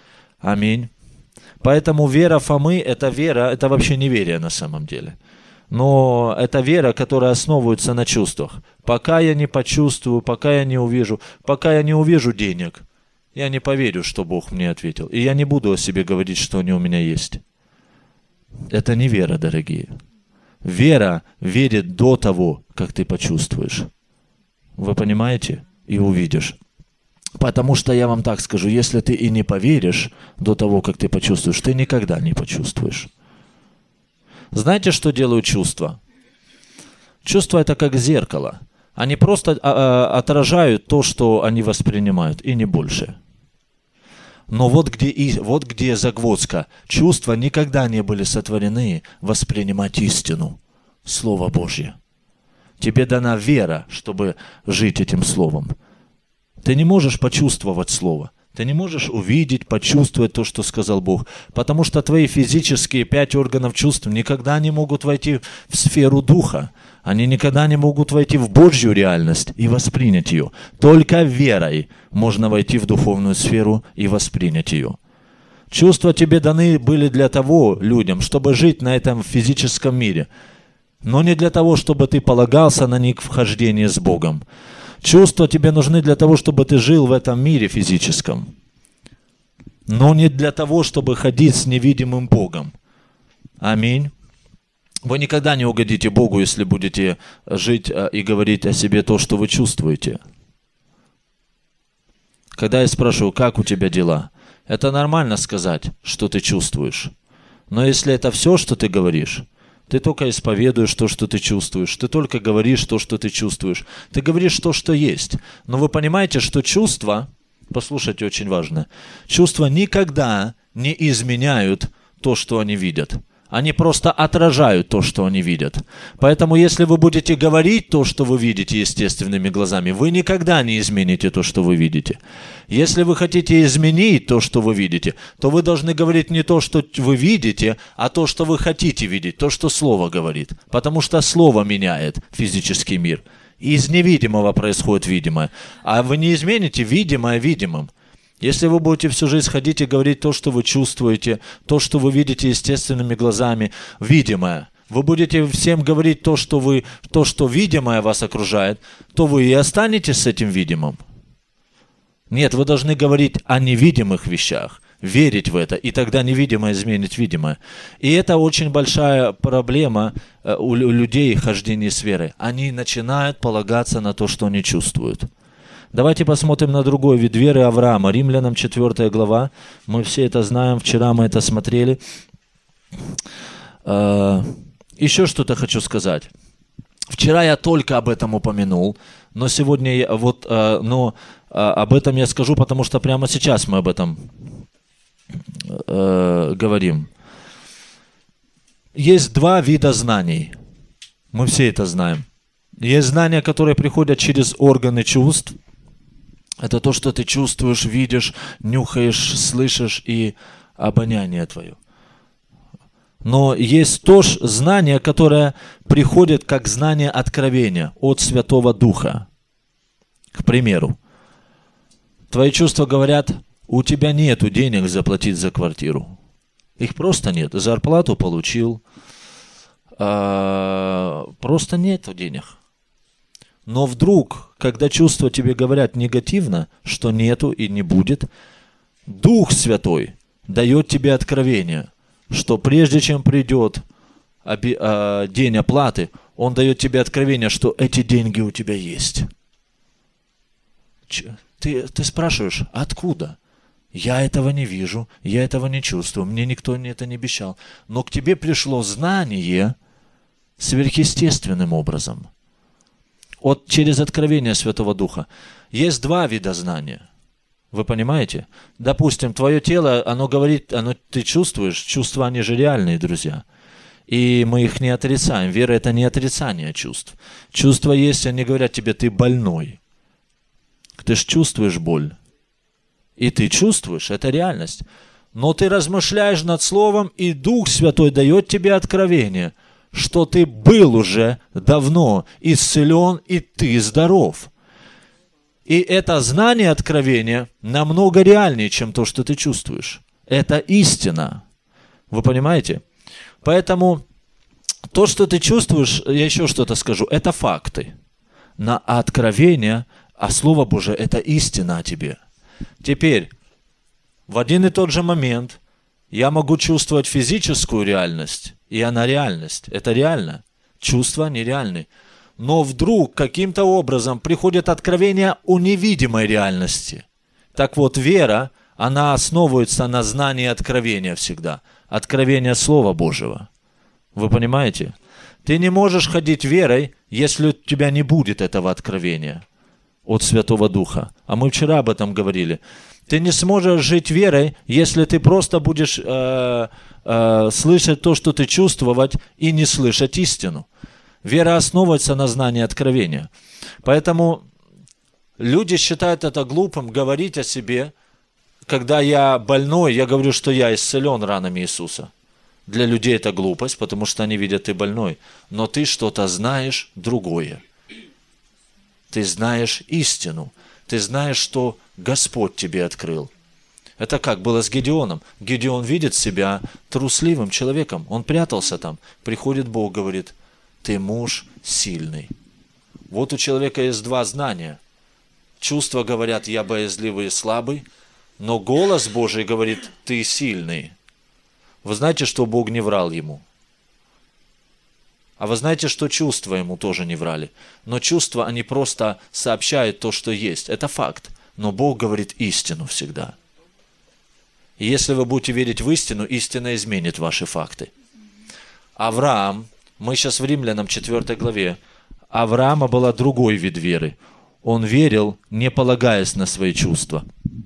Аминь. Поэтому вера Фомы – это вера, это вообще не верие на самом деле. Но это вера, которая основывается на чувствах. Пока я не почувствую, пока я не увижу денег, я не поверю, что Бог мне ответил. И я не буду о себе говорить, что они у меня есть. Это не вера, дорогие. Вера верит до того, как ты почувствуешь. Вы понимаете? И увидишь. Потому что я вам так скажу, если ты и не поверишь до того, как ты почувствуешь, ты никогда не почувствуешь. Знаете, что делают чувства? Чувства — это как зеркало. Они просто отражают то, что они воспринимают, и не больше. Но вот где загвоздка. Чувства никогда не были сотворены воспринимать истину, Слово Божье. Тебе дана вера, чтобы жить этим Словом. Ты не можешь почувствовать Слово. Ты не можешь увидеть, почувствовать то, что сказал Бог. Потому что твои физические 5 органов чувств никогда не могут войти в сферу Духа. Они никогда не могут войти в Божью реальность и воспринять ее. Только верой можно войти в духовную сферу и воспринять ее. Чувства тебе даны были для того, людям, чтобы жить на этом физическом мире. Но не для того, чтобы ты полагался на них в хождении с Богом. Чувства тебе нужны для того, чтобы ты жил в этом мире физическом. Но не для того, чтобы ходить с невидимым Богом. Аминь. Вы никогда не угодите Богу, если будете жить и говорить о себе то, что вы чувствуете. Когда я спрашиваю, как у тебя дела, это нормально сказать, что ты чувствуешь. Но если это все, что ты говоришь, ты только исповедуешь то, что ты чувствуешь. Ты только говоришь то, что ты чувствуешь. Ты говоришь то, что есть. Но вы понимаете, что чувства, послушайте, очень важно, чувства никогда не изменяют то, что они видят. Они просто отражают то, что они видят. Поэтому, если вы будете говорить то, что вы видите естественными глазами, вы никогда не измените то, что вы видите. Если вы хотите изменить то, что вы видите, то вы должны говорить не то, что вы видите, а то, что вы хотите видеть, то, что Слово говорит. Потому что Слово меняет физический мир. Из невидимого происходит видимое. А вы не измените видимое видимым. Если вы будете всю жизнь ходить и говорить то, что вы чувствуете, то, что вы видите естественными глазами, видимое, вы будете всем говорить то, что видимое вас окружает, то вы и останетесь с этим видимым. Нет, вы должны говорить о невидимых вещах, верить в это, и тогда невидимое изменит видимое. И это очень большая проблема у людей хождения с верой. Они начинают полагаться на то, что они чувствуют. Давайте посмотрим на другой вид веры Авраама. Римлянам 4 глава. Мы все это знаем, вчера мы это смотрели. Еще что-то хочу сказать. Вчера я только об этом упомянул, но сегодня об этом я скажу, потому что прямо сейчас мы об этом говорим. Есть 2 вида знаний. Мы все это знаем. Есть знания, которые приходят через органы чувств. Это то, что ты чувствуешь, видишь, нюхаешь, слышишь и обоняние твое. Но есть тоже знание, которое приходит как знание откровения от Святого Духа. К примеру, твои чувства говорят, у тебя нету денег заплатить за квартиру. Их просто нет. Зарплату получил, просто нету денег. Но вдруг, когда чувства тебе говорят негативно, что нету и не будет, Дух Святой дает тебе откровение, что прежде чем придет день оплаты, Он дает тебе откровение, что эти деньги у тебя есть. Ты спрашиваешь, откуда? Я этого не вижу, я этого не чувствую, мне никто это не обещал. Но к тебе пришло знание сверхъестественным образом. Через откровение Святого Духа. Есть 2 вида знания. Вы понимаете? Допустим, твое тело, оно говорит, ты чувствуешь, чувства, они же реальные, друзья. И мы их не отрицаем. Вера — это не отрицание чувств. Чувства есть, они говорят тебе, ты больной. Ты же чувствуешь боль. И ты чувствуешь, это реальность. Но ты размышляешь над Словом, и Дух Святой дает тебе откровение, что ты был уже давно исцелен, и ты здоров. И это знание откровения намного реальнее, чем то, что ты чувствуешь. Это истина. Вы понимаете? Поэтому То, что ты чувствуешь, я еще что-то скажу, это факты. А откровение, а Слово Божие, это истина о тебе. Теперь, в один и тот же момент я могу чувствовать физическую реальность, и она реальность. Это реально. Чувства нереальны. Но вдруг каким-то образом приходит откровение о невидимой реальности. Так вот, вера, она основывается на знании откровения всегда. Откровение Слова Божьего. Вы понимаете? Ты не можешь ходить верой, если у тебя не будет этого откровения от Святого Духа. А мы вчера об этом говорили. Ты не сможешь жить верой, если ты просто будешь слышать то, что ты чувствовать, и не слышать истину. Вера основывается на знании откровения. Поэтому люди считают это глупым говорить о себе. Когда я больной, я говорю, что я исцелен ранами Иисуса. Для людей это глупость, потому что они видят, ты больной. Но ты что-то знаешь другое. Ты знаешь истину. Ты знаешь, что Господь тебе открыл. Это как было с Гедеоном. Гедеон видит себя трусливым человеком. Он прятался там. Приходит Бог, говорит, ты муж сильный. Вот у человека есть два знания. Чувства говорят, я боязливый и слабый. Но голос Божий говорит, ты сильный. Вы знаете, что Бог не врал ему? А вы знаете, что чувства ему тоже не врали? Но чувства, они просто сообщают то, что есть. Это факт. Но Бог говорит истину всегда. И если вы будете верить в истину, истина изменит ваши факты. Авраам, мы сейчас в Римлянам 4 главе, Авраама была другой вид веры. Он верил, не полагаясь на свои чувства.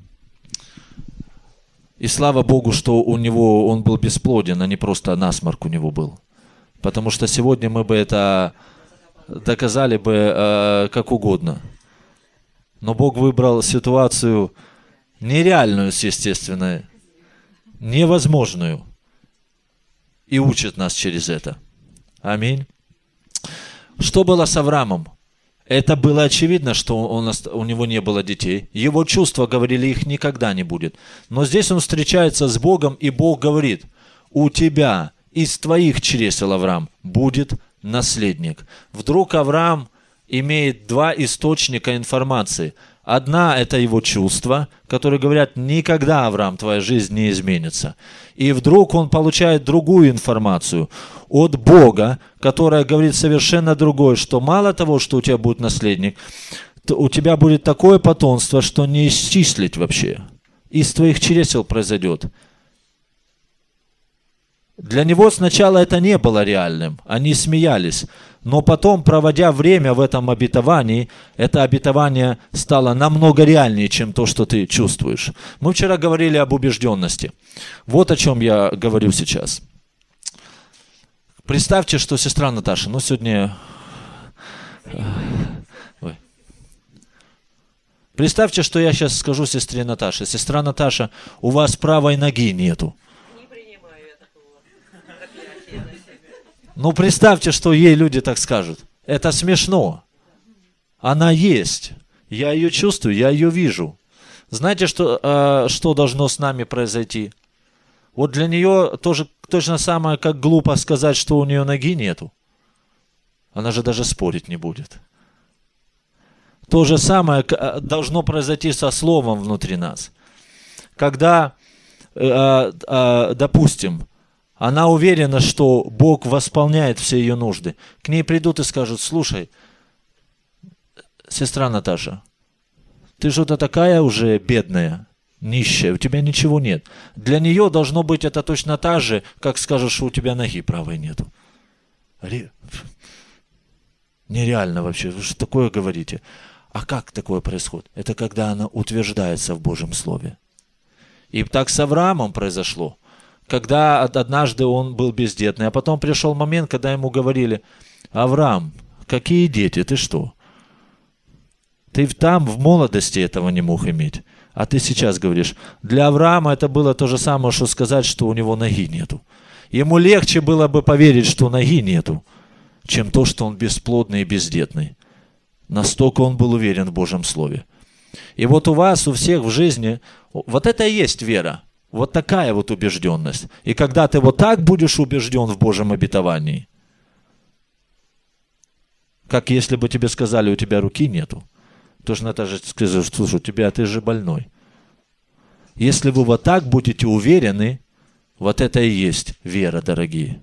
И слава Богу, что он был бесплоден, а не просто насморк у него был. Потому что сегодня мы бы это доказали бы как угодно. Но Бог выбрал ситуацию нереальную, естественно, невозможную. И учит нас через это. Аминь. Что было с Авраамом? Это было очевидно, что у него не было детей. Его чувства говорили, их никогда не будет. Но здесь он встречается с Богом, и Бог говорит, у тебя из твоих чресел, Авраам, будет наследник. Вдруг Авраам имеет два источника информации. Одна – это его чувства, которые говорят, никогда, Авраам, твоя жизнь не изменится. И вдруг он получает другую информацию от Бога, которая говорит совершенно другое, что мало того, что у тебя будет наследник, то у тебя будет такое потомство, что не исчислить вообще. Из твоих чресел произойдет. Для него сначала это не было реальным, они смеялись. Но потом, проводя время в этом обетовании, это обетование стало намного реальнее, чем то, что ты чувствуешь. Мы вчера говорили об убежденности. Вот о чем я говорю сейчас. Представьте, что сестра Наташа, сегодня... Представьте, что я сейчас скажу сестре Наташе. Сестра Наташа, у вас правой ноги нету. Представьте, что ей люди так скажут. Это смешно. Она есть. Я ее чувствую, я ее вижу. Знаете, что должно с нами произойти? Вот для нее тоже точно самое, как глупо сказать, что у нее ноги нету. Она же даже спорить не будет. То же самое должно произойти со словом внутри нас. Когда, допустим, она уверена, что Бог восполняет все ее нужды. К ней придут и скажут, слушай, сестра Наташа, ты что-то такая уже бедная, нищая, у тебя ничего нет. Для нее должно быть это точно так же, как скажешь, что у тебя ноги правой нету. Нереально вообще, вы что такое говорите? А как такое происходит? Это когда она утверждается в Божьем Слове. И так с Авраамом произошло. Когда однажды он был бездетный, а потом пришел момент, когда ему говорили, Авраам, какие дети, ты что? Ты там в молодости этого не мог иметь, а ты сейчас говоришь. Для Авраама это было то же самое, что сказать, что у него ноги нету. Ему легче было бы поверить, что ноги нету, чем то, что он бесплодный и бездетный. Настолько он был уверен в Божьем Слове. И вот у вас, у всех в жизни, вот это и есть вера. Вот такая вот убежденность. И когда ты вот так будешь убежден в Божьем обетовании, Как если бы тебе сказали, у тебя руки нету. Точно так же скажешь, слушай, ты же больной. Если вы вот так будете уверены, вот это и есть вера, дорогие.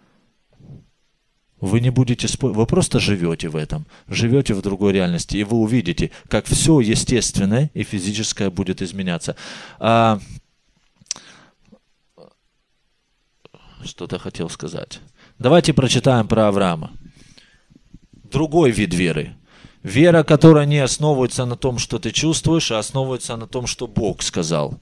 Вы не будете спорить, вы просто живете в этом, живете в другой реальности, и вы увидите, как все естественное и физическое будет изменяться. Что-то хотел сказать. Давайте прочитаем про Авраама. Другой вид веры. Вера, которая не основывается на том, что ты чувствуешь, а основывается на том, что Бог сказал.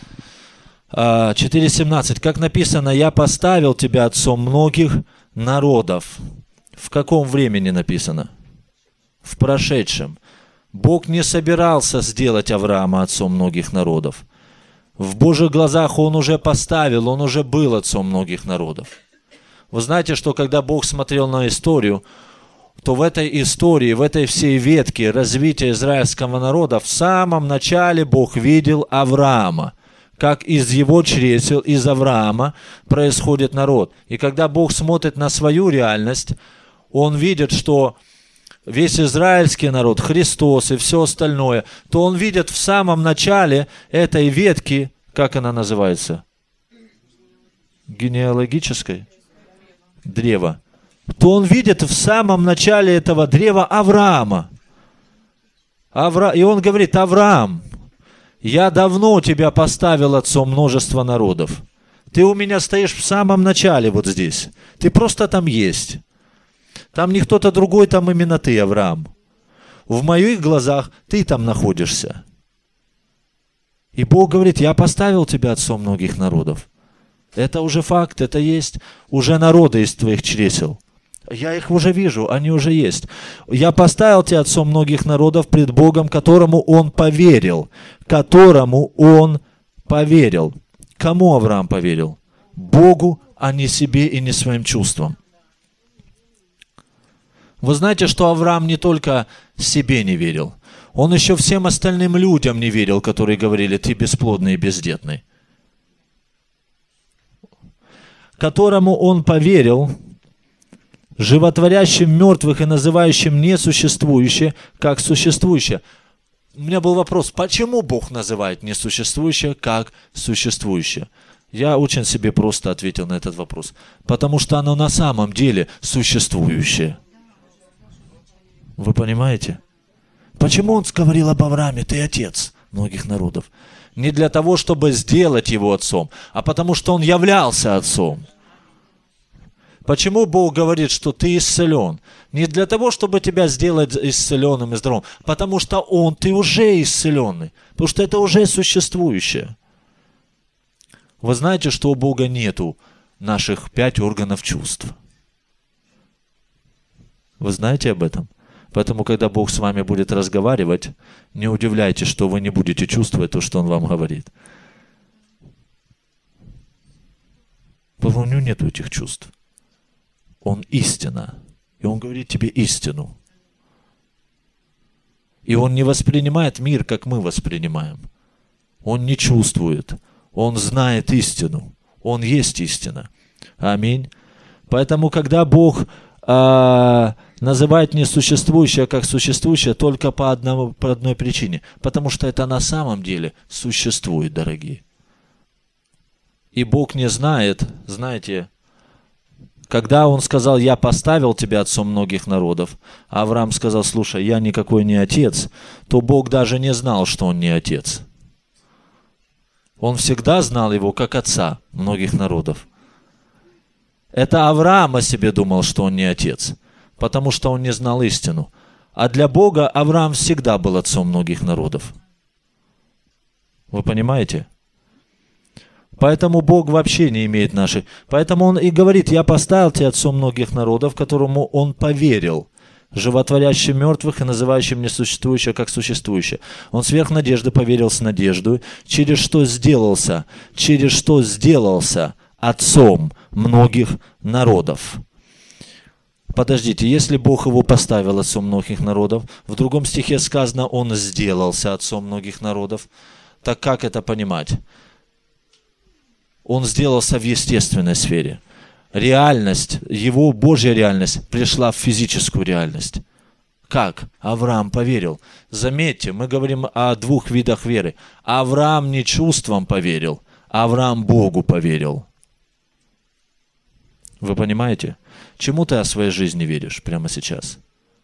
4:17. Как написано, я поставил тебя отцом многих народов. В каком времени написано? В прошедшем. Бог не собирался сделать Авраама отцом многих народов. В Божьих глазах он уже поставил, он уже был отцом многих народов. Вы знаете, что когда Бог смотрел на историю, то в этой истории, в этой всей ветке развития израильского народа в самом начале Бог видел Авраама. Как из его чресел, из Авраама происходит народ. И когда Бог смотрит на свою реальность, Он видит, что весь израильский народ, Христос и все остальное, то Он видит в самом начале этой ветки, как она называется? Генеалогической? Древо. То Он видит в самом начале этого древа Авраама. И Он говорит, Авраам, я давно тебя поставил отцом множества народов. Ты у меня стоишь в самом начале вот здесь. Ты просто там есть. Там не кто-то другой, там именно ты, Авраам. В моих глазах ты там находишься. И Бог говорит, я поставил тебя отцом многих народов. Это уже факт, это есть уже народы из твоих чресел. Я их уже вижу, они уже есть. Я поставил тебя отцом многих народов пред Богом, которому он поверил. Которому он поверил. Кому Авраам поверил? Богу, а не себе и не своим чувствам. Вы знаете, что Авраам не только себе не верил. Он еще всем остальным людям не верил, которые говорили, ты бесплодный и бездетный. Которому он поверил, животворящим мертвых и называющим несуществующее, как существующее. У меня был вопрос, почему Бог называет несуществующее, как существующее? Я очень себе просто ответил на этот вопрос. Потому что оно на самом деле существующее. Вы понимаете? Почему он говорил об Аврааме, ты отец многих народов? Не для того, чтобы сделать его отцом, а потому что он являлся отцом. Почему Бог говорит, что ты исцелен? Не для того, чтобы тебя сделать исцеленным и здоровым, потому что ты уже исцеленный, потому что это уже существующее. Вы знаете, что у Бога нету наших 5 органов чувств? Вы знаете об этом? Поэтому, когда Бог с вами будет разговаривать, не удивляйтесь, что вы не будете чувствовать то, что Он вам говорит. Потому что у Него нет этих чувств. Он истина. И Он говорит тебе истину. И Он не воспринимает мир, как мы воспринимаем. Он не чувствует. Он знает истину. Он есть истина. Аминь. Поэтому, когда Бог называет несуществующее как существующее, только по одной причине. Потому что это на самом деле существует, дорогие. И Бог не знает, знаете, когда Он сказал, я поставил тебя отцом многих народов, а Авраам сказал, слушай, я никакой не отец, то Бог даже не знал, что он не отец. Он всегда знал его как отца многих народов. Это Авраам о себе думал, что он не отец, потому что он не знал истину. А для Бога Авраам всегда был отцом многих народов. Вы понимаете? Поэтому Бог вообще не имеет нашей. Поэтому Он и говорит, я поставил тебя отцом многих народов, которому Он поверил, животворящим мертвых и называющим несуществующее как существующее. Он сверх надежды поверил с надеждой, через что сделался отцом многих народов. Подождите, если Бог его поставил отцом многих народов, в другом стихе сказано, он сделался отцом многих народов, так как это понимать? Он сделался в естественной сфере. реальность, его Божья реальность пришла в физическую реальность. Как? Авраам поверил. Заметьте, мы говорим о двух видах веры. Авраам не чувствам поверил, Авраам Богу поверил. Вы понимаете? Чему ты о своей жизни веришь прямо сейчас?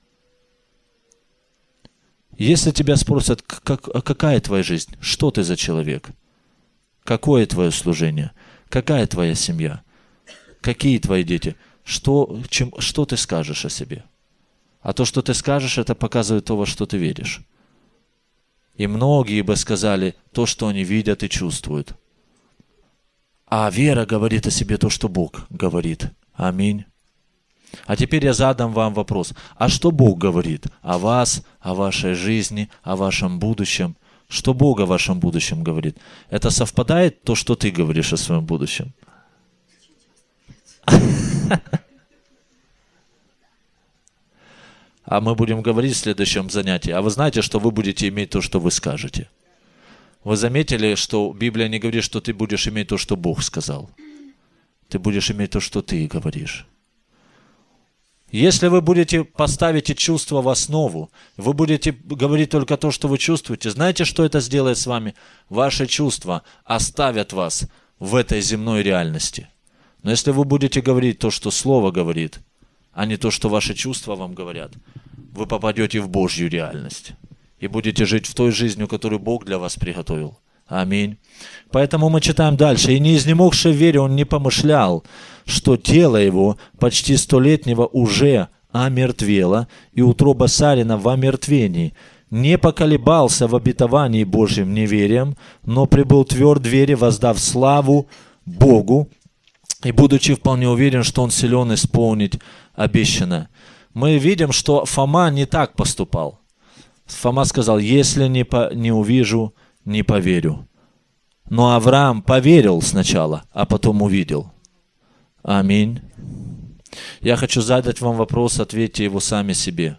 Если тебя спросят, какая твоя жизнь, что ты за человек, какое твое служение, какая твоя семья, какие твои дети, что ты скажешь о себе? А то, что ты скажешь, это показывает то, во что ты веришь. И многие бы сказали то, что они видят и чувствуют. А вера говорит о себе то, что Бог говорит. Аминь. А теперь я задам вам вопрос. А что Бог говорит о вас, о вашей жизни, о вашем будущем? Что Бог о вашем будущем говорит? Это совпадает то, что ты говоришь о своем будущем? А мы будем говорить в следующем занятии. А вы знаете, что вы будете иметь то, что вы скажете? Вы заметили, что Библия не говорит, что ты будешь иметь то, что Бог сказал? Ты будешь иметь то, что ты говоришь. Если вы будете поставить чувства в основу, вы будете говорить только то, что вы чувствуете, знаете, что это сделает с вами? Ваши чувства оставят вас в этой земной реальности. Но если вы будете говорить то, что Слово говорит, а не то, что ваши чувства вам говорят, вы попадете в Божью реальность и будете жить в той жизнью, которую Бог для вас приготовил. Аминь. Поэтому мы читаем дальше. «И не изнемогший в вере он не помышлял, что тело его почти 100-летнего уже омертвело, и утроба Сарина в омертвении. Не поколебался в обетовании Божьим неверием, но прибыл тверд в вере, воздав славу Богу, и будучи вполне уверен, что он силен исполнить обещанное». Мы видим, что Фома не так поступал. Фома сказал: «Если не увижу, не поверю». Но Авраам поверил сначала, а потом увидел. Аминь. Я хочу задать вам вопрос, ответьте его сами себе.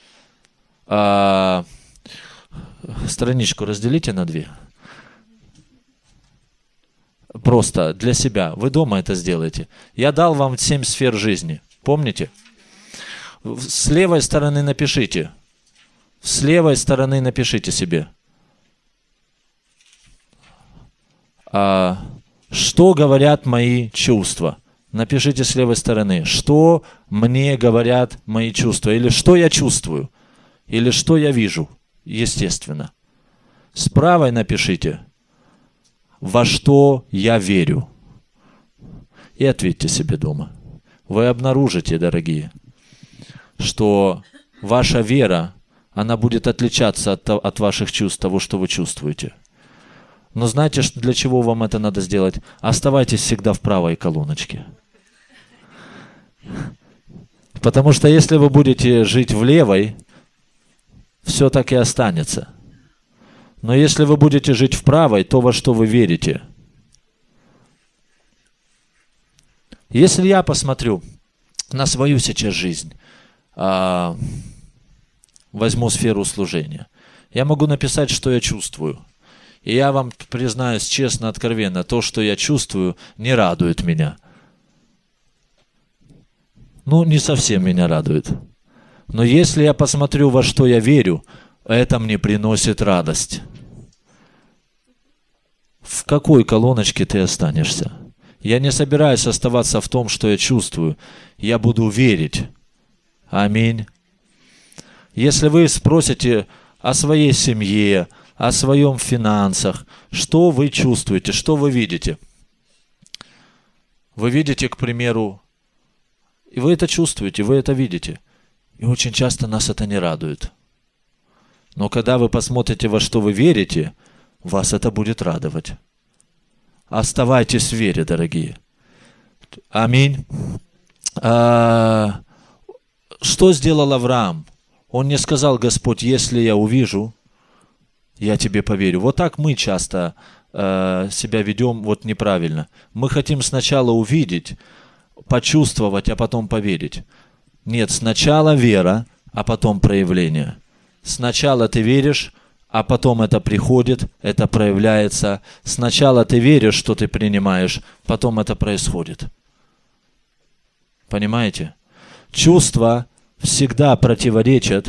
Страничку разделите на две. Просто для себя. Вы дома это сделаете. Я дал вам 7 сфер жизни. Помните? С левой стороны напишите. С левой стороны напишите себе. Что говорят мои чувства? Напишите с левой стороны. Что мне говорят мои чувства? Или что я чувствую? Или что я вижу? Естественно. С правой напишите. Во что я верю? И ответьте себе дома. Вы обнаружите, дорогие, что ваша вера, она будет отличаться от ваших чувств, того, что вы чувствуете. Но знаете, для чего вам это надо сделать? Оставайтесь всегда в правой колоночке. Потому что если вы будете жить в левой, все так и останется. Но если вы будете жить в правой, то во что вы верите? Если я посмотрю на свою сейчас жизнь, возьму сферу служения, я могу написать, что я чувствую. И я вам признаюсь честно, откровенно, то, что я чувствую, не радует меня. Не совсем меня радует. Но если я посмотрю, во что я верю, это мне приносит радость. В какой колоночке ты останешься? Я не собираюсь оставаться в том, что я чувствую. Я буду верить. Аминь. Если вы спросите о своей семье, о своем финансах, что вы чувствуете, что вы видите? Вы видите, к примеру, и вы это чувствуете, вы это видите. И очень часто нас это не радует. Но когда вы посмотрите, во что вы верите, вас это будет радовать. Оставайтесь в вере, дорогие. Аминь. Что сделал Авраам? Он не сказал: Господь, если я увижу, я тебе поверю. Вот так мы часто себя ведем неправильно. Мы хотим сначала увидеть, почувствовать, а потом поверить. Нет, сначала вера, а потом проявление. Сначала ты веришь, а потом это приходит, это проявляется. Сначала ты веришь, что ты принимаешь, потом это происходит. Понимаете? Чувства всегда противоречат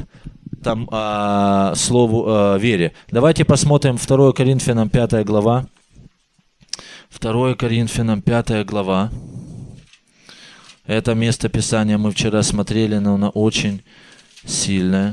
слову вере. Давайте посмотрим 2 Коринфянам 5 глава. 2 Коринфянам 5 глава. Это место Писания мы вчера смотрели, но оно очень сильное.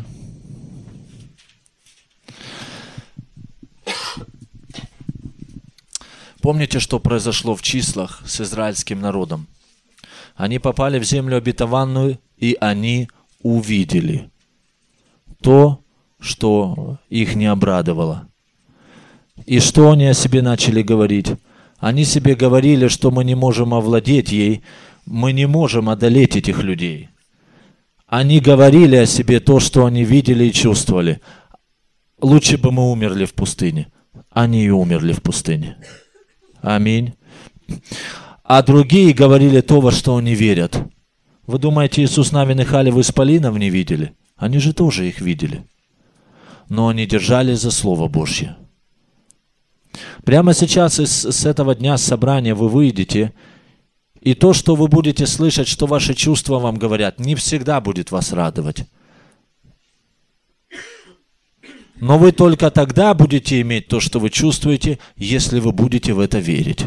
Помните, что произошло в числах с израильским народом? Они попали в землю обетованную, и они увидели то, что их не обрадовало. И что они о себе начали говорить? Они себе говорили, что мы не можем овладеть ей, мы не можем одолеть этих людей. Они говорили о себе то, что они видели и чувствовали. Лучше бы мы умерли в пустыне. Они и умерли в пустыне. Аминь. А другие говорили то, во что они верят. Вы думаете, Иисус Навин и Халев исполинов не видели? Они же тоже их видели. Но они держались за Слово Божье. Прямо сейчас с этого дня собрания вы выйдете, и то, что вы будете слышать, что ваши чувства вам говорят, не всегда будет вас радовать. Но вы только тогда будете иметь то, что вы чувствуете, если вы будете в это верить.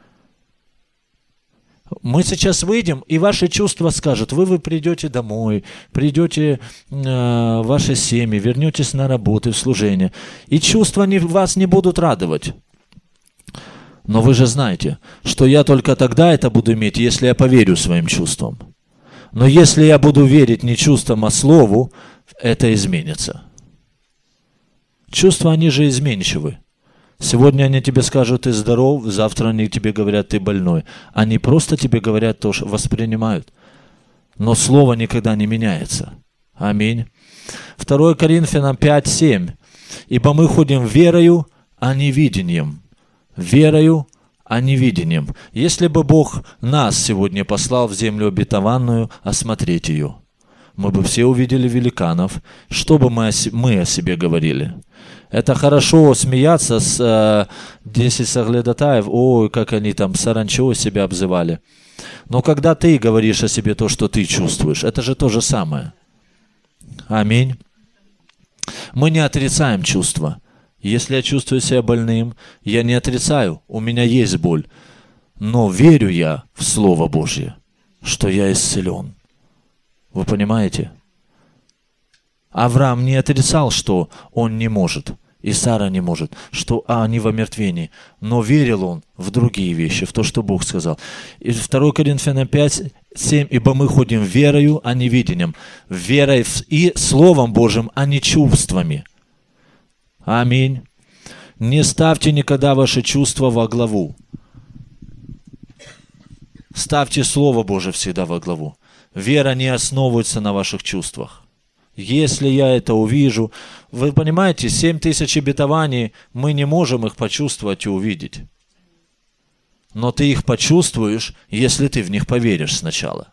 Мы сейчас выйдем, и ваши чувства скажут, вы придете домой, придете в ваши семьи, вернетесь на работу, в служение, и чувства вас не будут радовать. Но вы же знаете, что я только тогда это буду иметь, если я поверю своим чувствам. Но если я буду верить не чувствам, а слову, это изменится. Чувства, они же изменчивы. Сегодня они тебе скажут, ты здоров, завтра они тебе говорят, ты больной. Они просто тебе говорят то, что воспринимают. Но слово никогда не меняется. Аминь. 2 Коринфянам 5:7. Ибо мы ходим верою, а не видением. Верою, а не видением. Если бы Бог нас сегодня послал в землю обетованную осмотреть ее, мы бы все увидели великанов. Что бы мы о себе говорили? Это хорошо смеяться с 10 соглядатаев, ой, как они там саранчой себя обзывали. Но когда ты говоришь о себе то, что ты чувствуешь, это же то же самое. Аминь. Мы не отрицаем чувства. Если я чувствую себя больным, я не отрицаю, у меня есть боль. Но верю я в Слово Божье, что я исцелен. Вы понимаете? Авраам не отрицал, что он не может, и Сара не может, что они в омертвении. Но верил он в другие вещи, в то, что Бог сказал. И 2 Коринфянам 5:7. Ибо мы ходим верою, а не видением. Верой и Словом Божьим, а не чувствами. Аминь. Не ставьте никогда ваши чувства во главу. Ставьте Слово Божие всегда во главу. Вера не основывается на ваших чувствах. Если я это увижу, вы понимаете, 7000 обетований, мы не можем их почувствовать и увидеть. Но ты их почувствуешь, если ты в них поверишь сначала.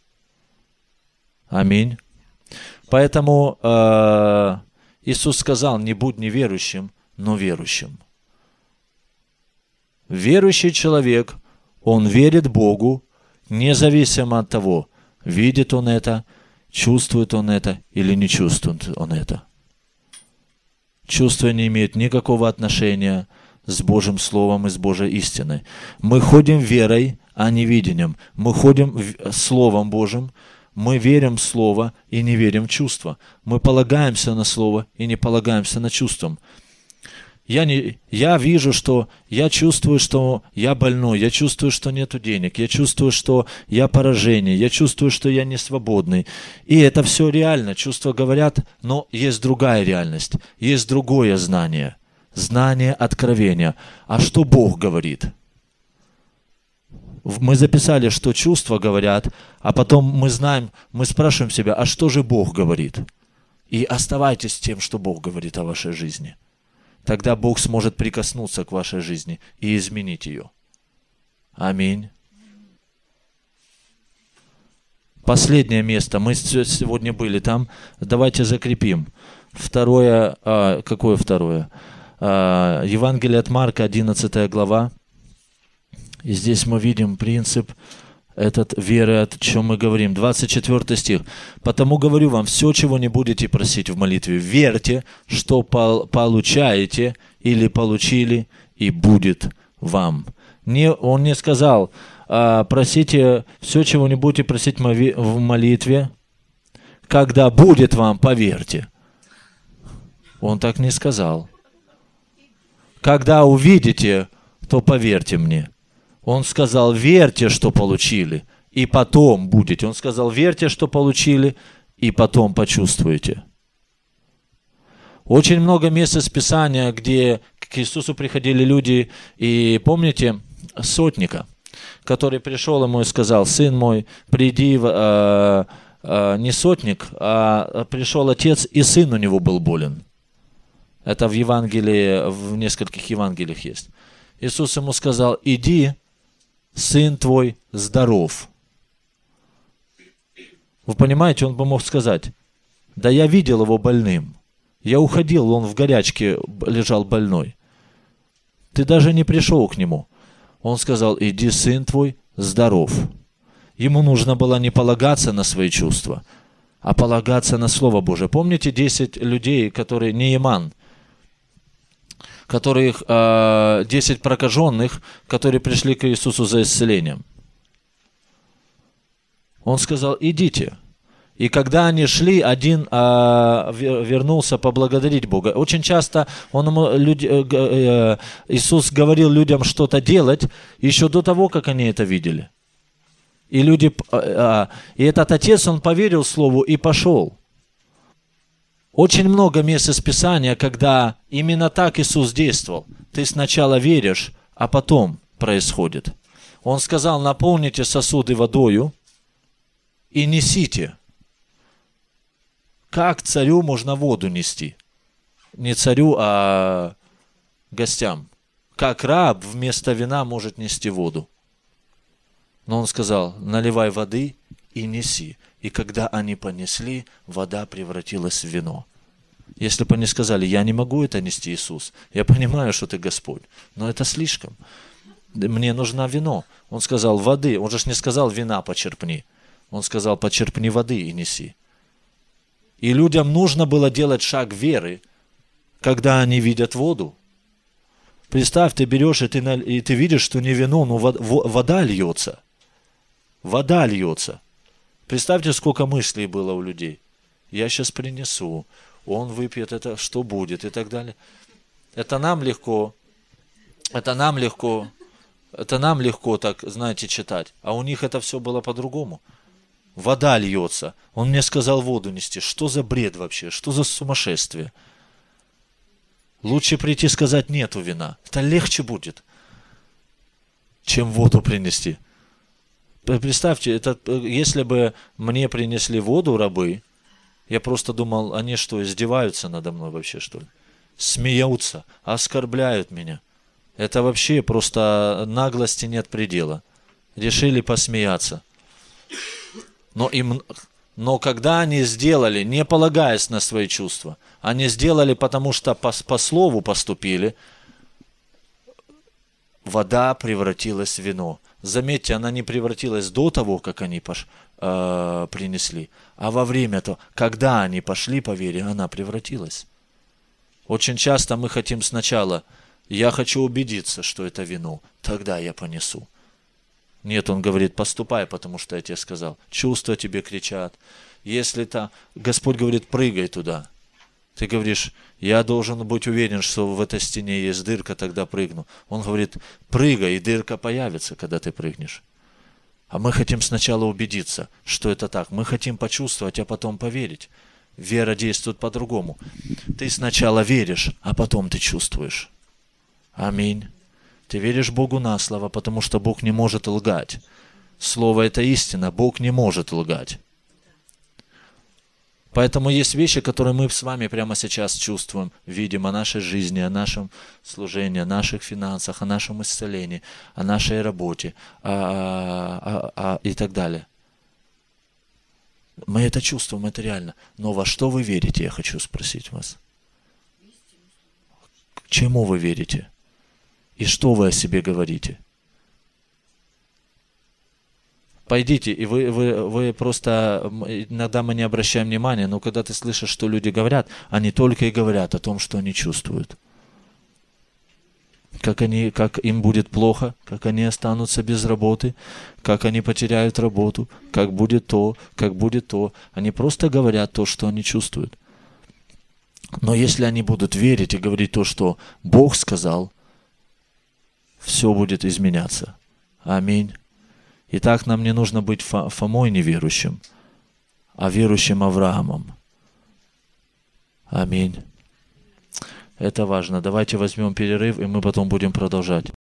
Аминь. Поэтому Иисус сказал, не будь неверующим, но верующим. Верующий человек, он верит Богу, независимо от того, видит он это, чувствует он это или не чувствует он это. Чувства не имеют никакого отношения с Божьим Словом и с Божьей истиной. Мы ходим верой, а не видением. Мы ходим Словом Божьим, мы верим в Слово и не верим в чувства. Мы полагаемся на Слово и не полагаемся на чувства. Я вижу, что я чувствую, что я больной, я чувствую, что нету денег, я чувствую, что я поражение, я чувствую, что я не свободный. И это все реально, чувства говорят, но есть другая реальность, есть другое знание, знание откровения. А что Бог говорит? Мы записали, что чувства говорят, а потом мы знаем, мы спрашиваем себя, а что же Бог говорит? И оставайтесь тем, что Бог говорит о вашей жизни. Тогда Бог сможет прикоснуться к вашей жизни и изменить ее. Аминь. Последнее место. Мы сегодня были там. Давайте закрепим. Второе. Какое второе? Евангелие от Марка, 11 глава. И здесь мы видим принцип этот веры, о чем мы говорим. 24 стих. «Потому говорю вам, все, чего не будете просить в молитве, верьте, что получаете или получили, и будет вам». Он не сказал, просите все, чего не будете просить в молитве, когда будет вам, поверьте. Он так не сказал. Когда увидите, то поверьте мне. Он сказал, верьте, что получили, и потом будете. Он сказал, верьте, что получили, и потом почувствуете. Очень много мест из Писания, где к Иисусу приходили люди, и помните сотника, который пришел ему и сказал, сын мой, приди, не сотник, а пришел отец, и сын у него был болен. Это в Евангелии, в нескольких Евангелиях есть. Иисус ему сказал, иди, сын твой здоров. Вы понимаете, он бы мог сказать, да я видел его больным. Я уходил, он в горячке лежал больной. Ты даже не пришел к нему. Он сказал, иди, сын твой здоров. Ему нужно было не полагаться на свои чувства, а полагаться на Слово Божие. Помните 10 людей, которые Нееман, которых 10 прокаженных, которые пришли к Иисусу за исцелением. Он сказал, идите. И когда они шли, один вернулся поблагодарить Бога. Очень часто Иисус говорил людям что-то делать еще до того, как они это видели. И этот отец, он поверил Слову и пошел. Очень много мест из Писания, когда именно так Иисус действовал. Ты сначала веришь, а потом происходит. Он сказал, наполните сосуды водою и несите. Как царю можно воду нести? Не царю, а гостям. Как раб вместо вина может нести воду? Но он сказал, наливай воды и неси. И когда они понесли, вода превратилась в вино. Если бы они сказали, я не могу это нести, Иисус, я понимаю, что ты Господь, но это слишком. Мне нужно вино. Он сказал, воды. Он же не сказал, вина почерпни. Он сказал, почерпни воды и неси. И людям нужно было делать шаг веры, когда они видят воду. Представь, ты берешь, и ты видишь, что не вино, но вода льется. Вода льется. Представьте, сколько мыслей было у людей. Я сейчас принесу, он выпьет это, что будет, и так далее. Это нам легко так, знаете, читать. А у них это все было по-другому. Вода льется. Он мне сказал воду нести. Что за бред вообще? Что за сумасшествие? Лучше прийти и сказать, нету вина. Это легче будет, чем воду принести. Представьте, если бы мне принесли воду рабы, я просто думал, они что, издеваются надо мной вообще, что ли? Смеются, оскорбляют меня. Это вообще просто наглости нет предела. Решили посмеяться. Но когда они сделали, не полагаясь на свои чувства, они сделали, потому что по слову поступили, вода превратилась в вино. Заметьте, она не превратилась до того, как они принесли, а во время того, когда они пошли по вере, она превратилась. Очень часто мы хотим сначала, я хочу убедиться, что это вино, тогда я понесу. Нет, он говорит, поступай, потому что я тебе сказал. Чувства тебе кричат. Если Господь говорит, прыгай туда. Ты говоришь, я должен быть уверен, что в этой стене есть дырка, тогда прыгну. Он говорит, прыгай, и дырка появится, когда ты прыгнешь. А мы хотим сначала убедиться, что это так. Мы хотим почувствовать, а потом поверить. Вера действует по-другому. Ты сначала веришь, а потом ты чувствуешь. Аминь. Ты веришь Богу на слово, потому что Бог не может лгать. Слово – это истина, Бог не может лгать. Поэтому есть вещи, которые мы с вами прямо сейчас чувствуем, видим о нашей жизни, о нашем служении, о наших финансах, о нашем исцелении, о нашей работе и так далее. Мы это чувствуем, это реально. Но во что вы верите, я хочу спросить вас. К чему вы верите? И что вы о себе говорите? Пойдите, и вы просто, иногда мы не обращаем внимания, но когда ты слышишь, что люди говорят, они только и говорят о том, что они чувствуют. Как им будет плохо, как они останутся без работы, как они потеряют работу, как будет то, как будет то. Они просто говорят то, что они чувствуют. Но если они будут верить и говорить то, что Бог сказал, все будет изменяться. Аминь. Итак, нам не нужно быть Фомой неверующим, а верующим Авраамом. Аминь. Это важно. Давайте возьмем перерыв, и мы потом будем продолжать.